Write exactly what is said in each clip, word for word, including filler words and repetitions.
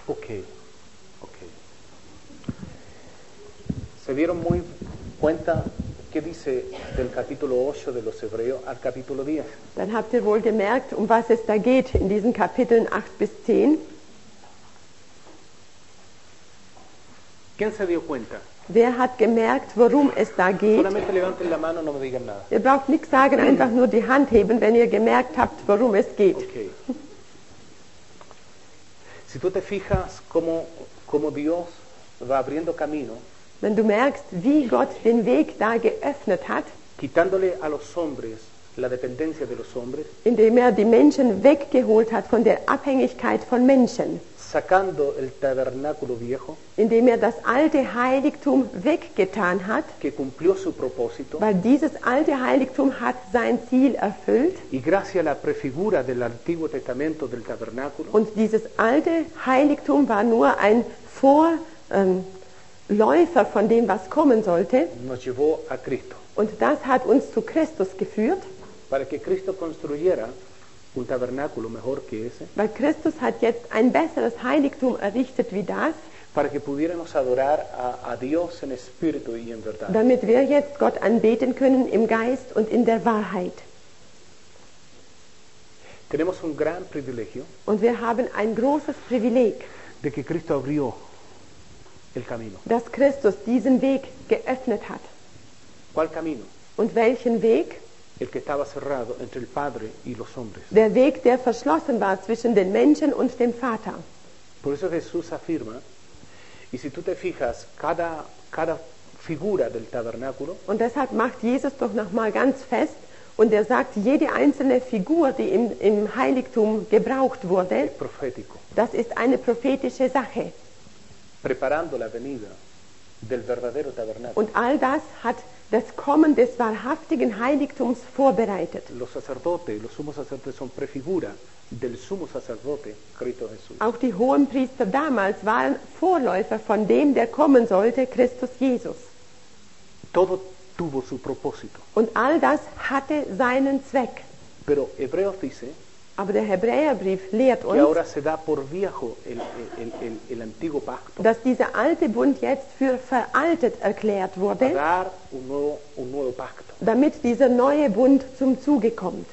Ok, ok. ¿Se dieron muy cuenta qué dice del capítulo ocho de los Hebreos al capítulo diez? Dann habt ihr wohl gemerkt, um was es da geht in diesen Kapiteln acht bis zehn. ¿Quién se dio cuenta? Wer hat gemerkt, worum es da geht? Solamente levanten la mano, no me digan nada. Ihr braucht nichts sagen, einfach nur die Hand heben, wenn ihr gemerkt habt, worum es geht. Okay. Si tú te fijas cómo, cómo Dios va abriendo camino, Wenn du merkst, wie Gott den Weg da geöffnet hat, quitándole a los hombres la dependencia de los hombres, indem er die Menschen weggeholt hat von der Abhängigkeit von Menschen, sacando el tabernáculo viejo indem er das alte Heiligtum weggetan hat, que cumplió su propósito, weil dieses alte Heiligtum hat sein Ziel erfüllt y gracias a la prefigura del Antiguo Testamento del tabernáculo, und dieses alte Heiligtum war nur ein Vorläufer ähm, von dem, was kommen sollte, nos llevó a Cristo, und das hat uns zu Christus geführt, para que Cristo construyera un tabernáculo mejor que ese, weil Christus hat jetzt ein besseres Heiligtum errichtet wie das, para que pudiéramos adorar a, a Dios en espíritu y en verdad. damit wir jetzt Gott anbeten können im Geist und in der Wahrheit. Tenemos un gran privilegio Und wir haben ein großes Privileg, de que Cristo abrió el camino. dass Christus diesen Weg geöffnet hat. ¿Cuál camino? Und welchen Weg? El que estaba cerrado entre el Padre y los hombres. Der Weg, der verschlossen war zwischen den Menschen und dem Vater. Por eso Jesús afirma, y si tú te fijas, cada, cada figura del tabernáculo Und deshalb macht Jesus doch nochmal ganz fest, und er sagt, jede einzelne Figur, die im, im Heiligtum gebraucht wurde, es profético, das ist eine prophetische Sache. preparando la venida del verdadero tabernáculo. Und all das hat das Kommen des wahrhaftigen Heiligtums vorbereitet. Los sacerdotes, los sumos sacerdotes son prefigura del sumo sacerdote, Cristo Jesús. Auch die Hohenpriester damals waren Vorläufer von dem, der kommen sollte, Christus Jesus. Todo tuvo su propósito. Und all das hatte seinen Zweck. Pero Hebreos dice Aber der Hebräerbrief lehrt que uns, ahora se da por viejo el, el, el, el antiguo pacto, dass dieser alte Bund jetzt für veraltet erklärt a wurde, dar un nuevo, un nuevo pacto. damit dieser neue Bund zum Zuge kommt.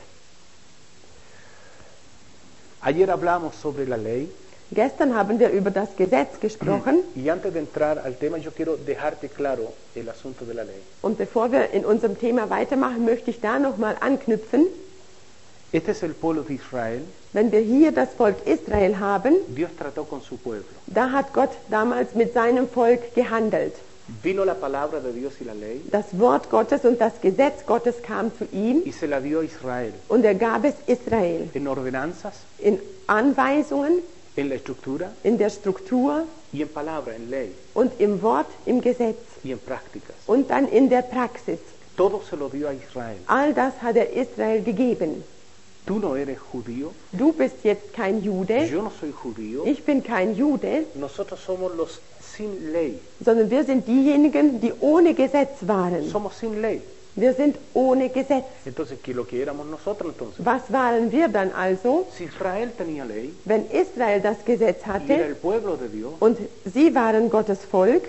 Ayer hablamos sobre la ley Gestern haben wir über das Gesetz gesprochen, y antes de entrar al tema yo quiero dejarte claro el asunto de la ley. und bevor wir in unserem Thema weitermachen, möchte ich da nochmal anknüpfen. Este es el pueblo de Israel. Wenn wir hier das Volk Israel haben, Dios trató con su pueblo. da hat Gott damals mit seinem Volk gehandelt. Vino la palabra de Dios y la ley Das Wort Gottes und das Gesetz Gottes kam zu ihm y se la dio a Israel und er gab es Israel en ordenanzas, in Anweisungen, en la estructura in der Struktur y en palabra, en ley und im Wort, im Gesetz y en prácticas. und dann in der Praxis. Todo se lo dio a Israel. All das hat er Israel gegeben. Tú no eres judío, Du bist jetzt kein Jude, yo no soy judío, ich bin kein Jude, nosotros somos los sin ley, sondern wir sind diejenigen, die ohne Gesetz waren. somos sin ley. Wir sind ohne Gesetz. Entonces, ¿qué es lo que éramos nosotros entonces? Was waren wir dann also? Si Israel tenía ley Wenn Israel das Gesetz y era hatte el pueblo de Dios, und sie waren Gottes Volk,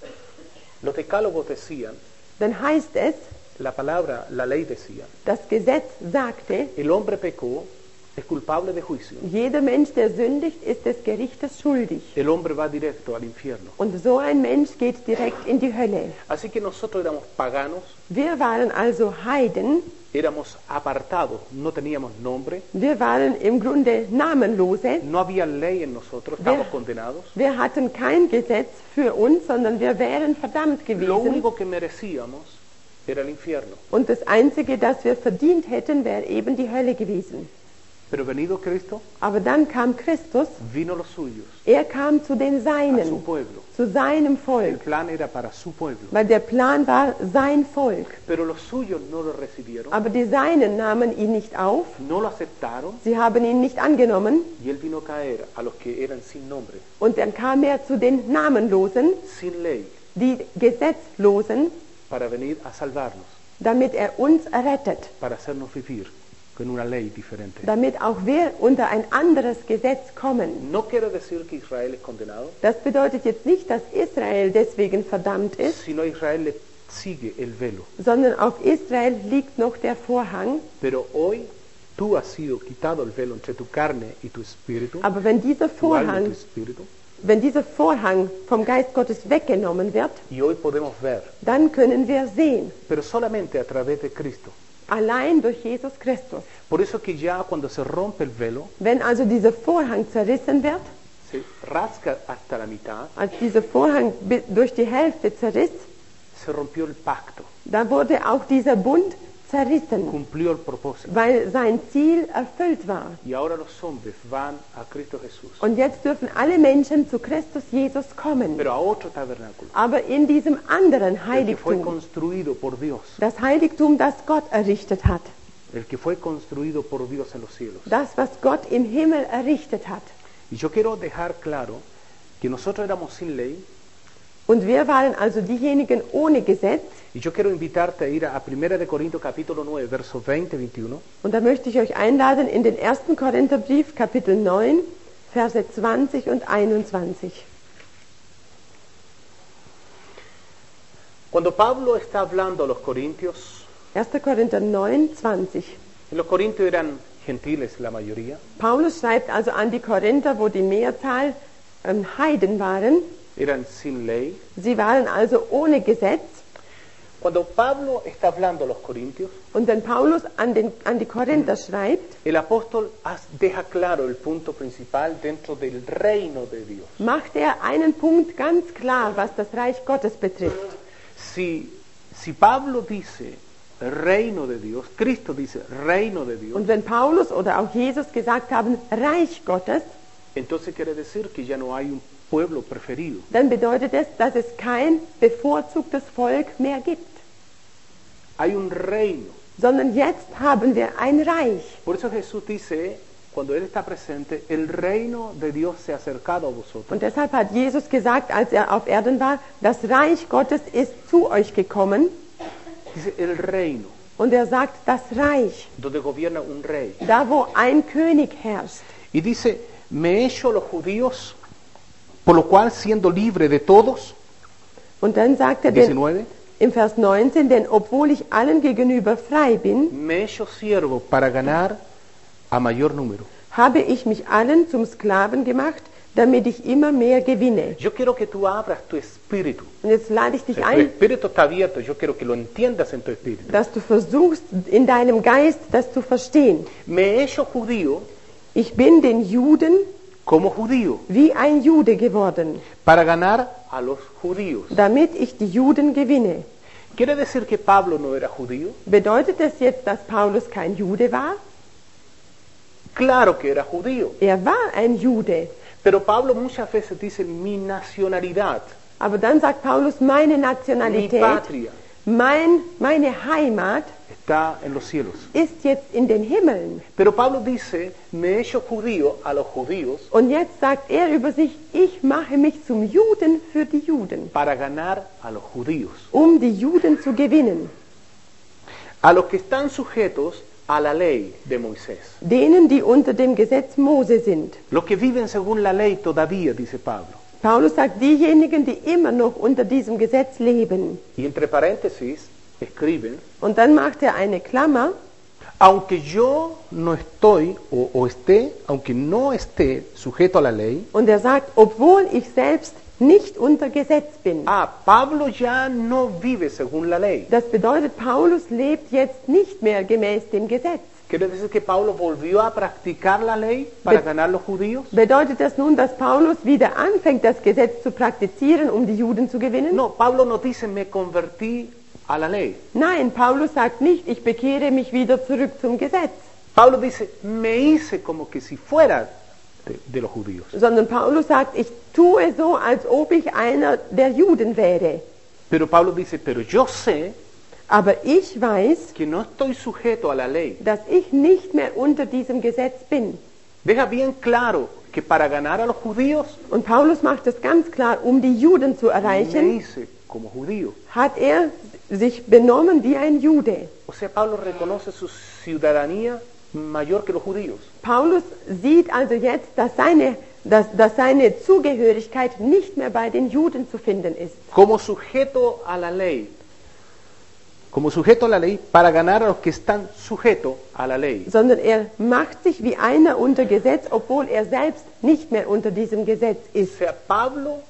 los decálogos decían, dann heißt es, la palabra, la ley decía, das Gesetz sagte, el hombre pecó, es culpable de juicio, jeder Mensch, der sündigt, ist des Gerichtes schuldig. el hombre va directo al infierno. Und so ein Mensch geht direkt in die Hölle. Así que nosotros éramos paganos, Wir waren also Heiden, éramos apartados, no teníamos nombre, wir waren im Grunde Namenlose, no había ley en nosotros, estábamos condenados. wir hatten kein Gesetz für uns, sondern wir wären verdammt Lo gewesen. único que merecíamos era el infierno. Und das Einzige, das wir verdient hätten, wäre eben die Hölle gewesen. Pero venido Cristo, Aber dann kam Christus, vino los suyos, er kam zu den a su Seinen, pueblo. zu seinem El Volk, plan era para su pueblo. weil der Plan war sein Volk. Pero los suyos no lo recibieron, Aber die Seinen nahmen ihn nicht auf, no lo aceptaron, sie haben ihn nicht angenommen, y él vino a caer a los que eran sin nombre, und dann kam er zu den Namenlosen, sin ley, die Gesetzlosen, para venir a salvarnos, damit er uns errettet, para hacernos vivir con una ley diferente. damit auch wir unter ein anderes Gesetz kommen. No quiere decir que Israel es condenado, Das bedeutet jetzt nicht, dass Israel deswegen verdammt ist, sino Israel le sigue el velo. sondern auf Israel liegt noch der Vorhang. Pero hoy tú has sido quitado el velo entre tu carne y tu espíritu, Aber wenn dieser tu alma y tu Vorhang, espíritu, wenn dieser Vorhang vom Geist Gottes weggenommen wird, y hoy podemos ver, dann können wir sehen, pero solamente a través de Cristo. allein durch Jesus Christus. Por eso que ya cuando se rompe el velo, Wenn also dieser Vorhang zerrissen wird, se rasga hasta la mitad, als dieser Vorhang bi- durch die Hälfte zerriss, se rompió el pacto, da wurde auch dieser Bund zerrissen, cumplió el propósito. weil sein Ziel erfüllt war. Y ahora los hombres van a Cristo Jesús, Und jetzt dürfen alle Menschen zu Christus Jesus kommen, pero a otro tabernáculo, aber in diesem anderen el que fue Heiligtum, construido por Dios, das Heiligtum, das Gott errichtet hat, el que fue construido por Dios en los cielos. das, was Gott im Himmel errichtet hat. Y yo quiero dejar claro que nosotros éramos sin ley, Und wir waren also diejenigen ohne Gesetz. y yo quiero invitarte a ir a Primera de Corintios capítulo nueve, versos veinte, veintiuno, Und da möchte ich euch einladen in den ersten Korintherbrief, Kapitel neun, Verse zwanzig und einundzwanzig. Cuando Pablo está hablando a los corintios, erster Korinther neun, zwanzig. y los corintios eran gentiles la mayoría, Paulus schreibt also an die Korinther, wo die Mehrzahl ähm, Heiden waren. eran sin ley. Sie waren also ohne Gesetz. Cuando Pablo está hablando a los corintios, Und wenn Paulus an, den, an die Korinther schreibt, el apóstol has- deja claro el punto principal dentro del reino de Dios. macht er einen Punkt ganz klar, was das Reich Gottes betrifft. Si, si Pablo dice reino de Dios, Cristo dice reino de Dios, Und wenn Paulus oder auch Jesus gesagt haben, Reich Gottes, entonces quiere decir que ya no hay un pueblo preferido. dann bedeutet es, dass es kein bevorzugtes Volk mehr gibt, Hay un reino. sondern jetzt haben wir ein Reich. Por eso Jesús dice, cuando Él está presente, el reino de Dios se ha acercado a vosotros. Und deshalb hat Jesus gesagt, als er auf Erden war, das Reich Gottes ist zu euch gekommen. Dice el reino, Und er sagt, das Reich, donde gobierna un rey. da wo ein König herrscht. Y dice, me he hecho los judíos, por lo cual siendo libre de todos, Und dann sagt er den, diecinueve, im Vers neunzehn, denn obwohl ich allen gegenüber frei bin, me he hecho siervo para ganar a mayor número. habe ich mich allen zum Sklaven gemacht, damit ich immer mehr gewinne. Yo quiero que tú abras tu espíritu. Und jetzt lade ich dich Tu ein, espíritu está abierto, yo quiero que lo entiendas en tu espíritu. dass du versuchst, in deinem Geist das zu verstehen. Me he hecho judío Ich bin den Juden como judío, wie ein Jude geworden, para ganar a los judíos. damit ich die Juden gewinne. ¿Quiere decir que Pablo no era judío? Bedeutet das jetzt, dass Paulus kein Jude war? Claro que era judío, Er war ein Jude. pero Pablo muchas veces dice mi nacionalidad, Aber dann sagt Paulus, meine mi Nationalität, patria mein, meine Heimat está en los cielos. ist jetzt in den Himmeln. Pero Pablo dice, me he hecho judío a los judíos Und jetzt sagt er über sich, ich mache mich zum Juden für die Juden, para ganar a los judíos, um die Juden zu gewinnen. a los que están sujetos a la ley de Moisés. Denen, die unter dem Gesetz Mose sind. Los que viven según la ley todavía, dice Pablo. Paulus sagt, diejenigen, die immer noch unter diesem Gesetz leben. Y entre paréntesis, escriben, Und dann macht er eine Klammer, aunque yo no estoy o, o esté, aunque no esté sujeto a la ley, und er sagt, obwohl ich selbst nicht unter Gesetz bin. ah, Pablo ya no vive según la ley. Das bedeutet, Paulus lebt jetzt nicht mehr gemäß dem Gesetz. ¿Quiere decir que Pablo volvió a practicar la ley para Be- ganar los judíos? Bedeutet das nun, dass Paulus wieder anfängt, das Gesetz zu praktizieren, um die Juden zu gewinnen? No, Pablo no dice me convertí a la ley. Nein, Paulus sagt nicht, ich bekehre mich wieder zurück zum Gesetz, Pablo dice me hice como que si fuera de, de los judíos. sondern Paulus sagt, ich tue so, als ob ich einer der Juden wäre. Pero Pablo dice, pero yo sé Aber ich weiß, que no estoy sujeto a la ley. dass ich nicht mehr unter diesem Gesetz bin. Deja bien claro que para ganar a los judíos Und Paulus macht es ganz klar, um die Juden zu me erreichen, hice como judío. hat er sich benommen wie ein Jude. O sea, Pablo reconoce su ciudadanía mayor que los judíos. Paulus sieht also jetzt, dass seine, dass, dass seine Zugehörigkeit nicht mehr bei den Juden zu finden ist. Como sujeto a la ley, como sujeto a la ley para ganar a los que están sujetos a la ley. Sondern er macht sich wie einer unter Gesetz, obwohl er selbst nicht mehr unter diesem Gesetz O ist. sea, Pablo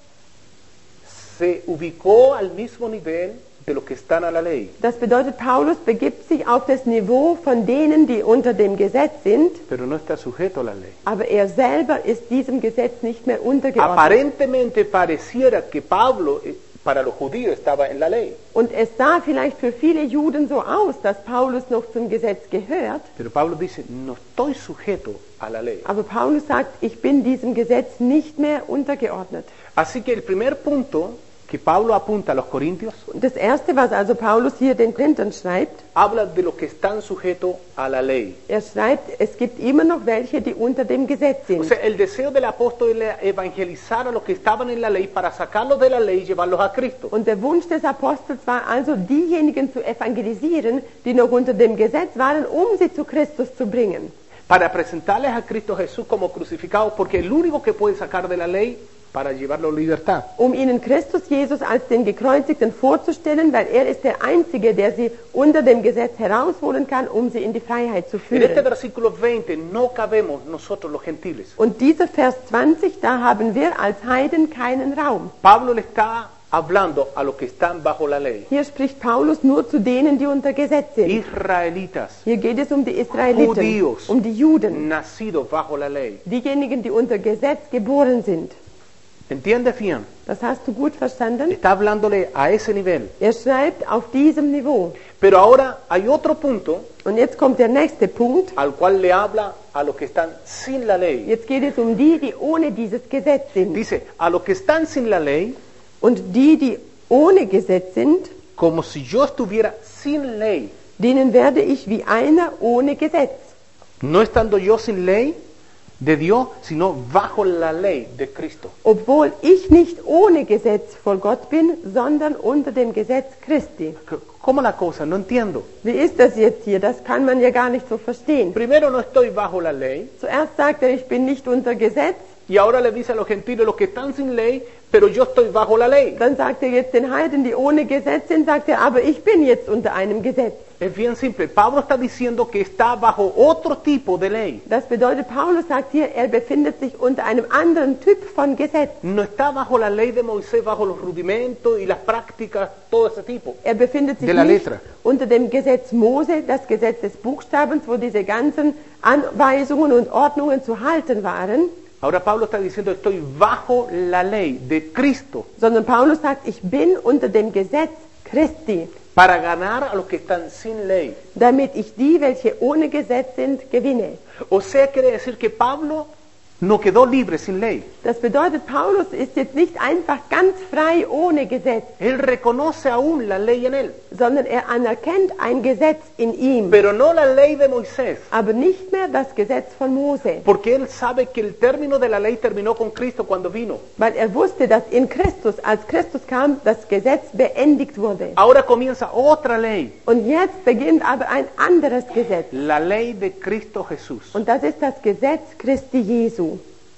se ubicó al mismo nivel de los que están a la ley, Das bedeutet, Paulus begibt sich auf das Niveau von denen, die unter dem Gesetz sind, pero no está sujeto a la ley. aber er selber ist diesem Gesetz nicht mehr untergeordnet. Aparentemente pareciera que Pablo eh, para los judíos estaba en la ley, Und es sah vielleicht für viele Juden so aus, dass Paulus noch zum Gesetz gehört, pero Pablo dice, no estoy sujeto a la ley. aber Paulus sagt, ich bin diesem Gesetz nicht mehr untergeordnet. Así que el primer punto que Pablo apunta a los corintios Und das Erste, was also Paulus hier den Korinthern schreibt, habla de los que están sujetos a la ley. er schreibt, es gibt immer noch welche, die unter dem Gesetz O sind. sea, el deseo del apóstol era evangelizar a los que estaban en la ley para sacarlos de la ley y llevarlos a Cristo. Und der Wunsch des Apostels war also, diejenigen zu evangelisieren, die noch unter dem Gesetz waren, um sie zu Christus zu bringen. Para presentarles a Cristo Jesús como crucificado, porque el único que puede sacar de la ley para llevarlo a libertad. Um ihnen Christus Jesus als den Gekreuzigten vorzustellen, weil er ist der Einzige, der sie unter dem Gesetz herausholen kann, um sie in die Freiheit zu En este führen. versículo veinte no cabemos nosotros los gentiles. Und dieser Vers zwanzig, da haben wir als Heiden keinen Raum. Pablo le está hablando a los que están bajo la ley. Hier spricht Paulus nur zu denen, die unter Gesetz sind. Israelitas, Hier geht es um die Israeliten, Judíos. um die Juden, nacidos bajo la ley. diejenigen, die unter Gesetz geboren sind. ¿Entiendes bien? Das hast du gut verstanden? Está hablándole a ese nivel. Er schreibt auf diesem Niveau. Pero ahora hay otro punto Und jetzt kommt der nächste Punkt. al cual le habla a los que están sin la ley. Jetzt geht es um die, die ohne dieses Gesetz sind. Dice, a los que están sin la ley, Und die, die ohne Gesetz sind, como si yo estuviera sin ley. denen werde ich wie einer ohne Gesetz. No estando yo sin ley de Dios, sino bajo la ley de Cristo. Obwohl ich nicht ohne Gesetz vor Gott bin, sondern unter dem Gesetz Christi. ¿Cómo la cosa? No entiendo. Wie ist das jetzt hier? Das kann man ja gar nicht so verstehen. Primero no estoy bajo la ley Zuerst sagt er, ich bin nicht unter Gesetz. y ahora le dice a los gentiles, los que están sin ley, pero yo estoy bajo la ley. Dann sagt er jetzt den Heiden, die ohne Gesetz sind, sagt er, aber ich bin jetzt unter einem Gesetz. Es bien simple. Pablo está diciendo que está bajo otro tipo de ley. Das bedeutet, Paulus sagt hier, er befindet sich unter einem anderen Typ von Gesetz. No está bajo la ley de Moisés, bajo los rudimentos y las prácticas, todo ese tipo. Er befindet sich De la nicht letra. unter dem Gesetz Mose, das Gesetz des Buchstabens, wo diese ganzen Anweisungen und Ordnungen zu halten waren, Ahora Pablo está diciendo, estoy bajo la ley de Cristo sondern Paulus sagt, ich bin unter dem Gesetz Christi, para ganar a los que están sin ley. damit ich die, welche ohne Gesetz sind, gewinne. O sea, quiere decir que Pablo no quedó libre sin ley. Das bedeutet, Paulus ist jetzt nicht einfach ganz frei ohne Gesetz, Él reconoce aún la ley en él, sondern er anerkennt ein Gesetz in ihm, pero no la ley de Moisés, aber nicht mehr das Gesetz von Mose, porque él sabe que el término de la ley terminó con Cristo cuando vino. weil er wusste, dass in Christus, als Christus kam, das Gesetz beendigt wurde. Ahora comienza otra ley, Und jetzt beginnt aber ein anderes Gesetz. la ley de Cristo Jesús. Und das ist das Gesetz Christi Jesu.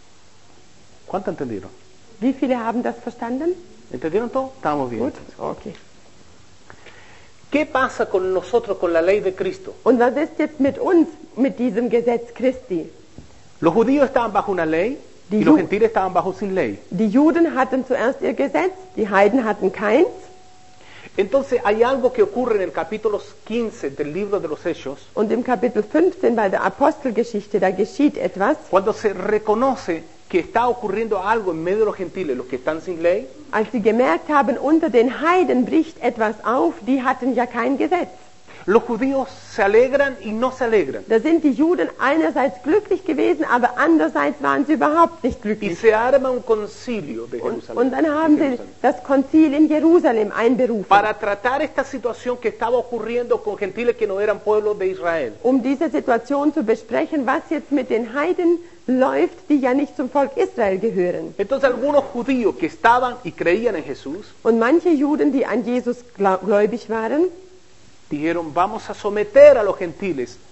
¿Cuánto entendieron? Wie viele haben das verstanden? ¿Entendieron todo? Estamos bien. Gut, okay. ¿Qué pasa con nosotros con la ley de Cristo? Und was ist jetzt mit uns, mit diesem Gesetz Christi? Los judíos estaban bajo una ley Die y los Ju- gentiles estaban bajo sin ley. Die Juden hatten zuerst ihr Gesetz, die Heiden hatten keins. Entonces hay algo que ocurre en el capítulo quince del libro de los Hechos, Und im Kapitel fünfzehn bei der Apostelgeschichte, da geschieht etwas, cuando se reconoce que está ocurriendo algo en medio de los gentiles, los que están sin ley, als sie gemerkt haben, unter den Heiden bricht etwas auf, die hatten ja kein Gesetz. los judíos se alegran y no se alegran. Da sind die Juden einerseits glücklich gewesen, aber andererseits waren sie überhaupt nicht Y glücklich. se arma un concilio de Und, Jerusalén, und dann haben de sie Jerusalén, das Konzil in Jerusalem einberufen, para tratar esta situación que estaba ocurriendo con gentiles que no eran pueblo de Israel. um diese Situation zu besprechen, was jetzt mit den Heiden läuft, die ja nicht zum Volk Israel gehören. Entonces algunos judíos que estaban y creían en Jesús Und manche Juden, die an Jesus gläubig waren, dijeron, vamos a someter a los gentiles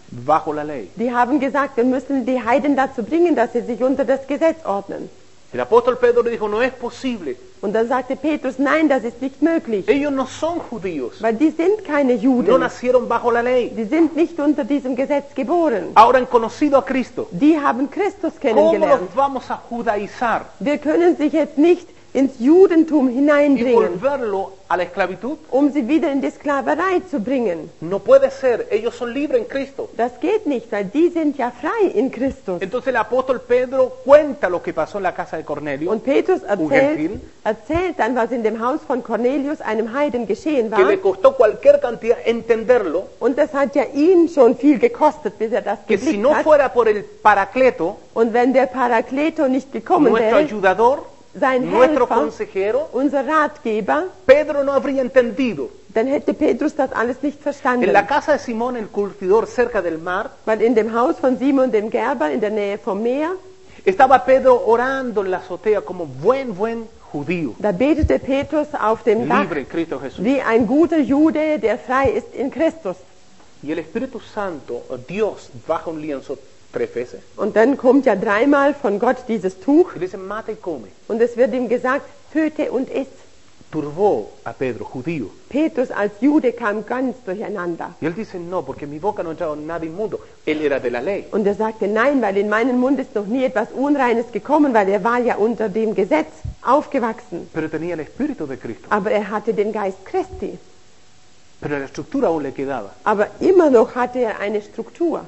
bajo la ley. Die haben gesagt, wir müssen die Heiden dazu bringen, dass sie sich unter das Gesetz ordnen. El apóstol Pedro le dijo, no es posible. Und dann sagte Petrus, nein, das ist nicht möglich, Ellos no son judíos. weil die sind keine No Juden. nacieron bajo la ley. Die sind nicht unter diesem Gesetz geboren. Ahora han conocido a Cristo. Die haben Christus ¿Cómo kennengelernt. los vamos a judaizar Wir können sich jetzt nicht ins Judentum y hineindringen, volverlo a la esclavitud? um sie wieder in die Sklaverei zu bringen. No puede ser. Ellos son libres en Cristo. Das geht nicht, weil die sind ja frei in Christus. Entonces el apóstol Pedro cuenta lo que pasó en la casa de Cornelio, Und Petrus un erzählt, gentil, erzählt dann, was in dem Haus von Cornelius, einem Heiden, geschehen que war. le costó cualquier cantidad entenderlo, Und das hat ja ihn schon viel gekostet, bis er das que si geblickt no hat. fuera por el Paracleto, Und wenn der Parakleto nicht gekommen nuestro wäre, ayudador, sein nuestro Helfer, consejero, unser Ratgeber, Pedro no habría entendido. dann hätte Petrus das alles nicht verstanden. En la casa de Simón el curtidor cerca del mar, Weil in dem Haus von Simon dem Gerber in der Nähe vom Meer, estaba Pedro orando en la azotea como buen, buen judío, da betete Petrus auf dem Dach libre en Cristo Jesús. wie ein guter Jude, der frei ist in Christus. Y el Espíritu Santo, Dios, baja un lienzo tres veces Und dann kommt ja dreimal von Gott dieses Tuch y le dice, mata y come. und es wird ihm gesagt, töte und iss. Turbó a Pedro, judío. Petrus als Jude kam ganz durcheinander. Y él dice, no, porque en mi boca no ha entrado nada inmundo. Él era de la ley. Und er sagte, nein, weil in meinen Mund ist noch nie etwas Unreines gekommen, weil er war ja unter dem Gesetz aufgewachsen. Pero tenía el Espíritu de Cristo. Aber er hatte den Geist Christi. Pero la estructura aún le quedaba. Aber immer noch hatte er eine Struktur.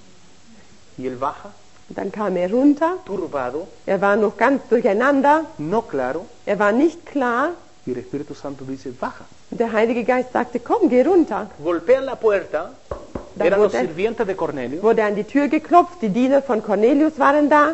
Y él baja, Und dann kam er runter, turbado, er war noch ganz durcheinander, no claro. er war nicht klar. Y el Espíritu Santo dice, baja. Und der Heilige Geist sagte, komm, geh runter. Golpean la puerta. Da Eran los wurde- sirvientes de Cornelio. Wurde an die Tür geklopft, die Diener von Cornelius waren da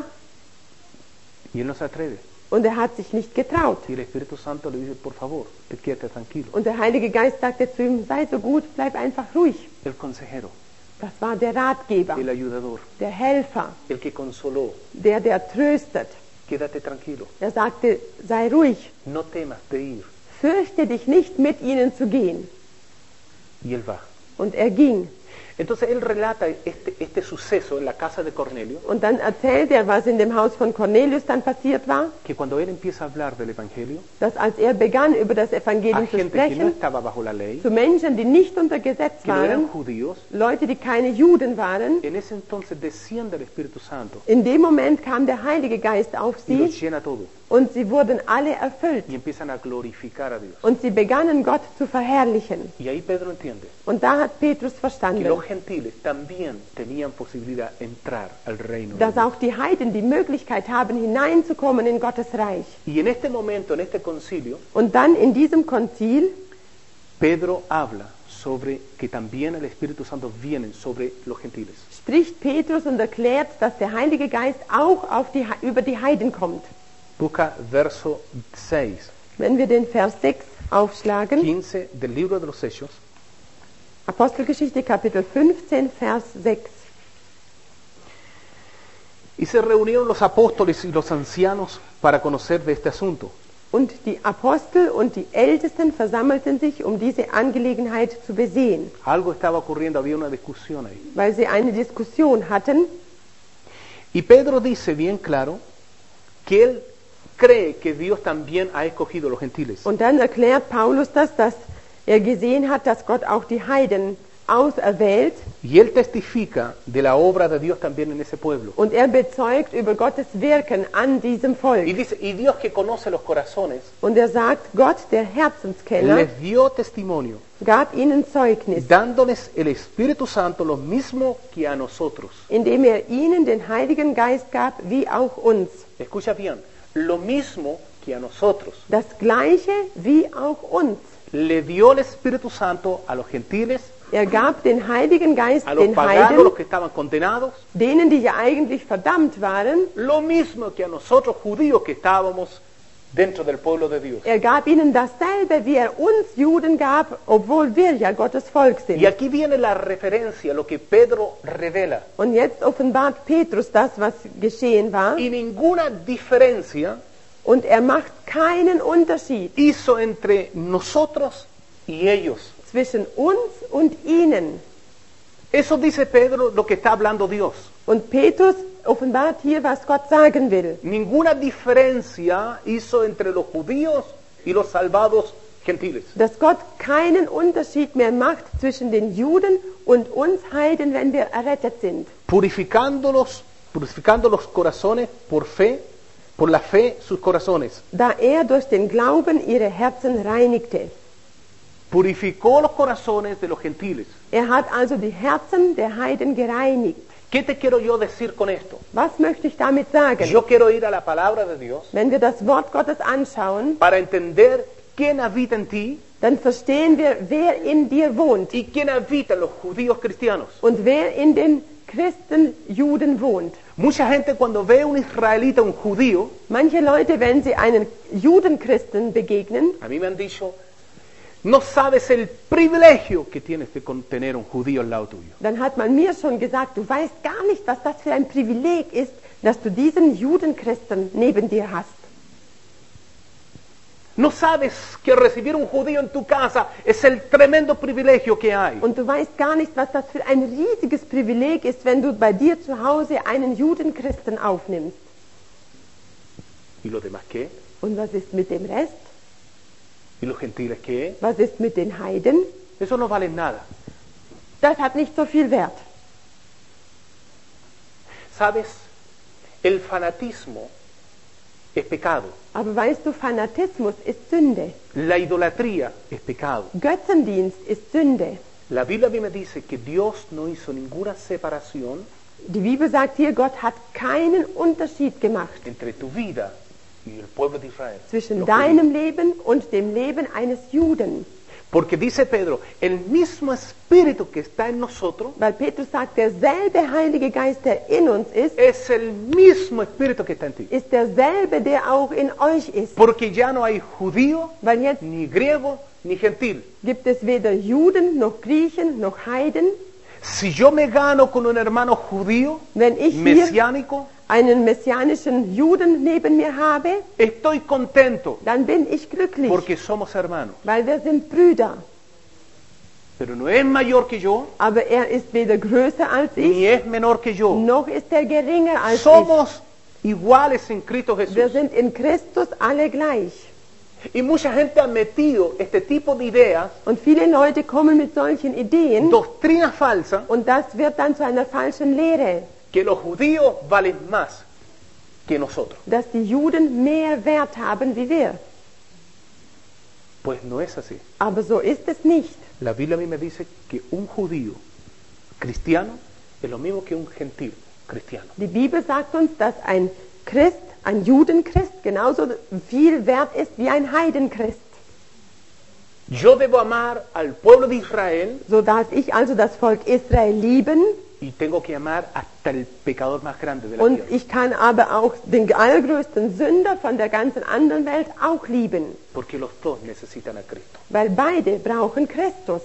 Y él no se atreve. und er hat sich nicht getraut. Y el Espíritu Santo le dice, por favor, te quédate tranquilo. Und der Heilige Geist sagte zu ihm, sei so gut, bleib einfach ruhig. El consejero, Das war der Ratgeber, el ayudador, der Helfer, el que consoló, der, der tröstet. quédate tranquilo. Er sagte, sei ruhig, No temas de ir. fürchte dich nicht, mit ihnen zu gehen. Y él va. Und er ging. Entonces él relata este, este suceso en la casa de Cornelio, Und dann erzählt er, was in dem Haus von Cornelius dann passiert war, que cuando él empieza a hablar del Evangelio, dass als er begann, über das a Evangelium zu gente que no sprechen, estaba bajo la ley, zu Menschen, die nicht unter Gesetz que no eran waren, judíos, Leute, die keine Juden waren, en ese entonces desciende el Espíritu Santo in dem Moment kam der Heilige Geist auf y los sie llena todo. und sie wurden alle erfüllt. Y empiezan a glorificar a Dios. Und sie begannen Gott zu verherrlichen. Y ahí Pedro entiende Und da hat Petrus que verstanden, los gentiles también tenían posibilidad de entrar al reino de dass Dios. auch die Heiden die Möglichkeit haben, hineinzukommen in Gottes Reich. Y en este momento, en este concilio, Und dann in diesem Konzil Pedro habla sobre que también el Espíritu Santo viene sobre los gentiles. spricht Petrus und erklärt, dass der Heilige Geist auch auf die, über die Heiden kommt. Busca verso seis, Wenn wir den Vers sechs aufschlagen, quince del libro de los Hechos, Apostelgeschichte Kapitel fünfzehn, Vers sechs. y se reunieron los apóstoles y los ancianos para conocer de este asunto. Und die Apostel und die Ältesten versammelten sich, um diese Angelegenheit zu besehen, Algo estaba ocurriendo, había una discusión ahí. weil sie eine Diskussion hatten. Y Pedro dice bien claro que él cree que Dios también ha escogido a los gentiles. Und dann erklärt Paulus das, dass er gesehen hat, dass Gott auch die Heiden auserwählt, Y él testifica de la obra de Dios también en ese pueblo. und er bezeugt über Gottes Wirken an diesem Y Volk. dice, y Dios que conoce los corazones, Und er sagt, Gott, der Herzenskenner, les dio testimonio, gab ihnen Zeugnis, dándoles el Espíritu Santo lo mismo que a nosotros. indem er ihnen den Heiligen Geist gab, wie auch uns. Escucha bien, lo mismo que a nosotros. Das Gleiche wie auch uns. Le dio el Espíritu Santo a los gentiles, Er gab den Heiligen Geist a los den paganos, Heiden, los que estaban condenados, denen, die ja eigentlich verdammt waren. lo mismo que a nosotros judíos que estábamos dentro del pueblo de Dios. Er gab ihnen dasselbe, wie er uns Juden gab, obwohl wir ja Gottes Volk sind. Y aquí viene la referencia, lo que Pedro revela. Und jetzt offenbart Petrus das, was geschehen war. Y ninguna diferencia Und er macht keinen Unterschied hizo entre nosotros y ellos. zwischen uns und ihnen. Eso dice Pedro lo que está hablando Dios. Und Petrus offenbart hier, was Gott sagen will. Ninguna diferencia hizo entre los judíos y los salvados gentiles. Dass Gott keinen Unterschied mehr macht zwischen den Juden und uns Heiden, wenn wir errettet sind. Purificándolos, purificando los corazones por fe, por la fe sus corazones. Da er durch den Glauben ihre Herzen reinigte. Purificó los corazones de los gentiles. Er hat also die Herzen der Heiden gereinigt. ¿Qué te quiero yo decir con esto? Was möchte ich damit sagen? Yo quiero ir a la palabra de Dios Wenn wir das Wort Gottes anschauen, para entender quién habita en ti dann verstehen wir, wer in dir wohnt y quién habita en los judíos cristianos. und wer in den Christen, Juden wohnt. Mucha gente cuando ve a un israelita, un judío, Manche Leute, wenn sie einen Judenchristen begegnen, a mí me han dicho, no sabes el privilegio que tienes de con- tener un judío al lado tuyo. dann hat man mir schon gesagt, du weißt gar nicht, was das für ein Privileg ist, dass du diesen Judenchristen neben dir hast. No sabes que recibir un judío en tu casa es el tremendo privilegio que hay. Und du weißt gar nicht, was das für ein riesiges Privileg ist, wenn du bei dir zu Hause einen Judenchristen aufnimmst. ¿Y los demás qué? Und was ist mit dem Rest? ¿Y los gentiles qué? Was ist mit den Heiden? Eso no vale nada. Das hat nicht so viel Wert. ¿Sabes? El fanatismo es pecado. Aber weißt du, Fanatismus ist Sünde. La idolatría es pecado. Götzendienst ist Sünde. La Biblia a mí me dice que Dios no hizo ninguna separación Die Bibel sagt hier, Gott hat keinen Unterschied gemacht entre tu vida y el pueblo de Israel. zwischen los deinem judíos. Leben und dem Leben eines Juden. Porque dice Pedro, el mismo espíritu que está en nosotros Weil Petrus sagt, derselbe Heilige Geist, der in uns ist, es el mismo espíritu que está en ti. ist derselbe, der auch in euch ist. Porque ya no hay judío, Weil jetzt ni griego, ni gentil. gibt es weder Juden, noch Griechen, noch Heiden. Si yo me gano con un hermano judío, Wenn ich hier mesiánico, einen messianischen Juden neben mir habe, estoy contento dann bin ich glücklich, porque somos hermanos. weil wir sind Brüder. Pero no es mayor que yo, Aber er ist weder größer als ich, ni es menor que yo. noch ist er geringer als Somos iguales en Cristo ich. Wir Jesús. sind in Christus alle gleich. Y mucha gente ha metido este tipo de ideas, Und viele Leute kommen mit solchen Ideen doctrinas falsas, und das wird dann zu einer falschen Lehre, que los judíos valen más que nosotros. dass die Juden mehr Wert haben wie wir. Pues no es así. Aber so ist es nicht. La Biblia a mí me dice que un judío cristiano es lo mismo que un gentil cristiano. Die Bibel sagt uns, dass ein Christ, ein Judenchrist, genauso viel wert ist wie ein Heidenchrist. Yo debo amar al pueblo de Israel So darf ich also das Volk Israel lieben y tengo que amar hasta el pecador más grande de la und tierra. ich kann aber auch den allergrößten Sünder von der ganzen anderen Welt auch lieben, Porque los dos necesitan a Cristo. weil beide brauchen Christus.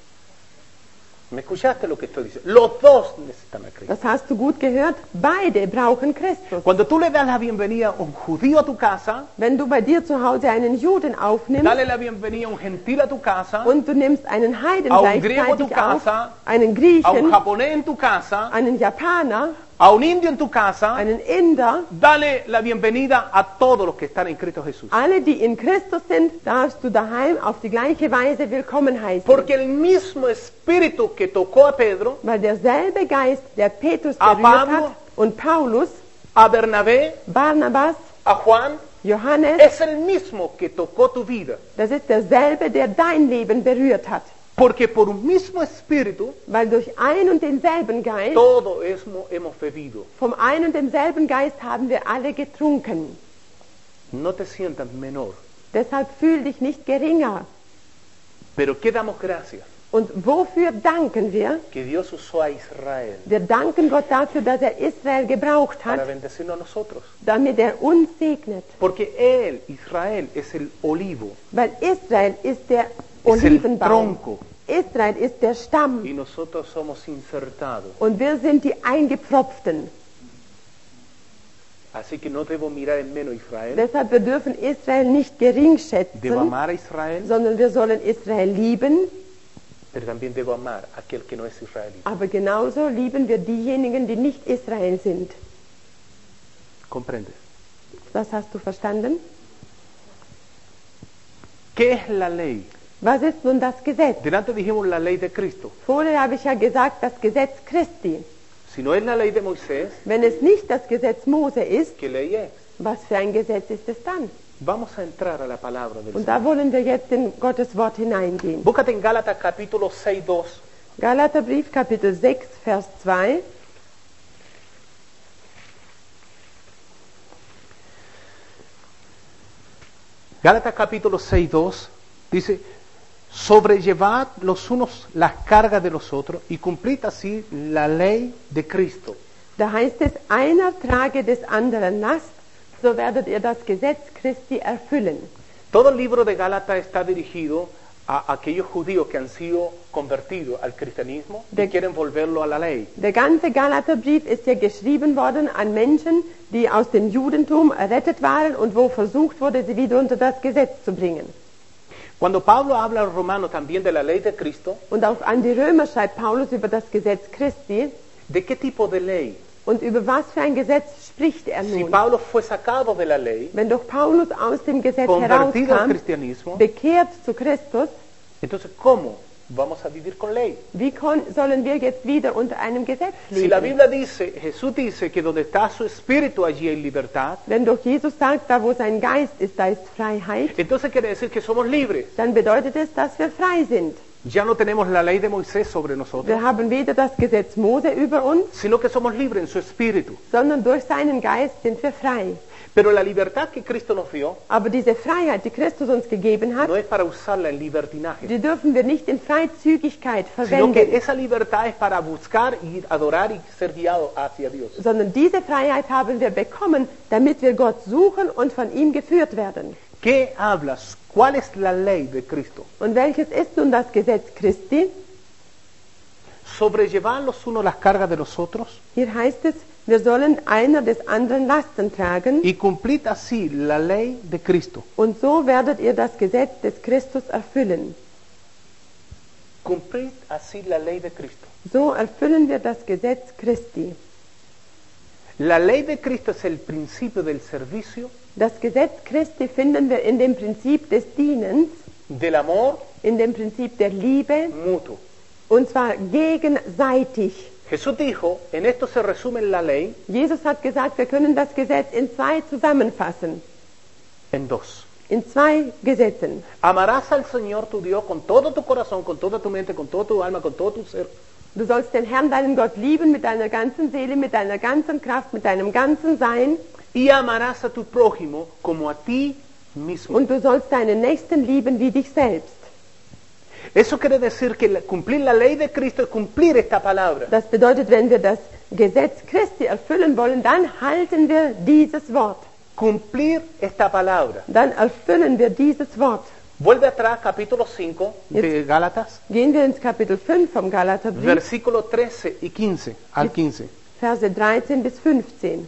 ¿Me escuchaste lo que estoy diciendo? Los dos necesitan a Cristo. Das hast du gut gehört, beide brauchen Christus. Cuando tú le das la bienvenida a un judío a tu casa, Wenn du bei dir zu Hause einen Juden aufnimmst dale la bienvenida a un gentil a tu casa, und du nimmst einen Heiden a un griego en tu gleichzeitig auf, casa, einen a un Griechen, japonés en tu casa, einen Japaner, a un indio en tu casa, einen Inder, dale la bienvenida a todos los que están en Cristo Jesús. alle, die in Christus sind, darfst du daheim auf die gleiche Weise willkommen heißen. Porque el mismo espíritu que tocó a Pedro, Weil derselbe Geist, der Petrus A berührt Pablo, hat und Paulus, a Bernabé, Barnabas, a Juan, Johannes, es el mismo que tocó tu vida. das ist derselbe, der dein Leben berührt hat. Porque por un mismo espíritu, Weil durch ein und denselben Geist, todo hemos, hemos bebido. vom ein und denselben Geist haben wir alle getrunken. No te sientas menor. Deshalb fühl dich nicht geringer. Pero ¿qué damos gracias? Und wofür danken wir? Que Dios usó a Israel Wir danken Gott dafür, dass er Israel gebraucht para hat, bendecirnos a nosotros. damit er uns segnet. Porque Él, Israel, es el olivo, Weil Israel ist der es el Olivenbaum. tronco. Israel ist der Stamm. Y nosotros somos insertados. Und wir sind die Eingepfropften. Así que no debo mirar en menos a Israel. Deshalb wir dürfen Israel nicht gering Debo schätzen, amar a Israel, sondern wir sollen Israel lieben, pero también debo amar a aquel que no es israelita. Aber genauso lieben wir diejenigen, die nicht Israel sind. ¿Comprendes? Das hast du verstanden? ¿Qué es la ley? Was ist nun das Gesetz? Delante dijimos la ley de Cristo. Vorher habe ich ja gesagt, das Gesetz Christi. Si no es la ley de Moisés, Wenn es nicht das Gesetz Mose ist, ¿qué ley es? was für ein Gesetz ist es dann? Vamos a entrar a la palabra del Und da Señor. wollen wir jetzt in Gottes Wort hineingehen. Búscate en Gálatas capítulo seis, dos. Galaterbrief, Kapitel sechs, Vers zwei. Gálatas capítulo seis, dos dice, sobrellevad los unos las cargas de los otros y cumplid así la ley de Cristo. Da heißt es, einer trage des anderen Last, so werdet ihr das Gesetz Christi erfüllen. Todo el libro de Gálatas está dirigido a aquellos judíos que han sido convertidos al cristianismo y De- quieren volverlo a la ley. Der ganze Galaterbrief ist ja geschrieben worden an Menschen, die aus dem Judentum errettet waren und wo versucht wurde, sie wieder unter das Gesetz zu bringen. Cuando Pablo habla al romano también de la ley de Cristo, Und auch an die Römer schreibt Paulus über das Gesetz Christi. ¿de qué tipo de ley? Und über was für ein Gesetz spricht er Si nun? Pablo fue sacado de la ley, Wenn doch Paulus aus dem Gesetz convertido al herauskam, cristianismo, bekehrt zu Christus, entonces ¿cómo vamos a vivir con ley? wie kon- sollen wir jetzt wieder unter einem Gesetz Si la leben? Biblia dice, Jesús dice que donde está su espíritu allí hay libertad, Wenn doch Jesus sagt, da wo sein Geist ist, da ist Freiheit, entonces quiere decir que somos libres. dann bedeutet es, dass wir frei sind. Ya no tenemos la ley de Moisés sobre nosotros, Wir haben weder das Gesetz Mose über uns, sino que somos libres en su espíritu. sondern durch seinen Geist sind wir frei. Pero la libertad que Cristo nos dio Aber diese Freiheit, die Christus uns gegeben hat, no es para usarla en libertinaje, die dürfen wir nicht in Freizügigkeit sino que verwenden, esa libertad es para buscar y adorar y ser guiado hacia Dios. sondern diese Freiheit haben wir bekommen, damit wir Gott suchen und von ihm geführt werden. ¿Qué hablas? ¿Cuál es la ley de Cristo? Und welches ist nun das Gesetz Christi? Sobrellevar los unos las cargas de los otros Hier heißt es, wir sollen einer des anderen Lasten tragen, y cumplid así la ley de Cristo. und so werdet ihr das Gesetz des Christus erfüllen. Cumplid así la ley de Cristo. So erfüllen wir das Gesetz Christi. La ley de Cristo es el principio del servicio, Das Gesetz Christi finden wir in dem Prinzip des Dienens, del amor in dem Prinzip der Liebe, mutuo. und zwar gegenseitig. Jesús dijo, en esto se resume la ley Jesus hat gesagt, wir können das Gesetz in zwei zusammenfassen, en dos. in zwei Gesetzen. Amarás al Señor tu Dios con todo tu corazón, con toda tu mente, con todo tu alma, con todo tu ser. Du sollst den Herrn, deinen Gott, lieben mit deiner ganzen Seele, mit deiner ganzen Kraft, mit deinem ganzen Sein, Y amarás a tu prójimo como a ti mismo. und du sollst deinen Nächsten lieben wie dich selbst. Eso quiere decir que la- cumplir la ley de Cristo es cumplir esta palabra. Das bedeutet, wenn wir das Gesetz Christi erfüllen wollen, dann halten wir dieses Wort. Cumplir esta palabra. Dann erfüllen wir dieses Wort. Vuelve atrás, capítulo cinco de Gálatas, Gehen wir ins Kapitel fünf vom Galaterbrief, versículo trece y quince al quince. Verse dreizehn bis fünfzehn.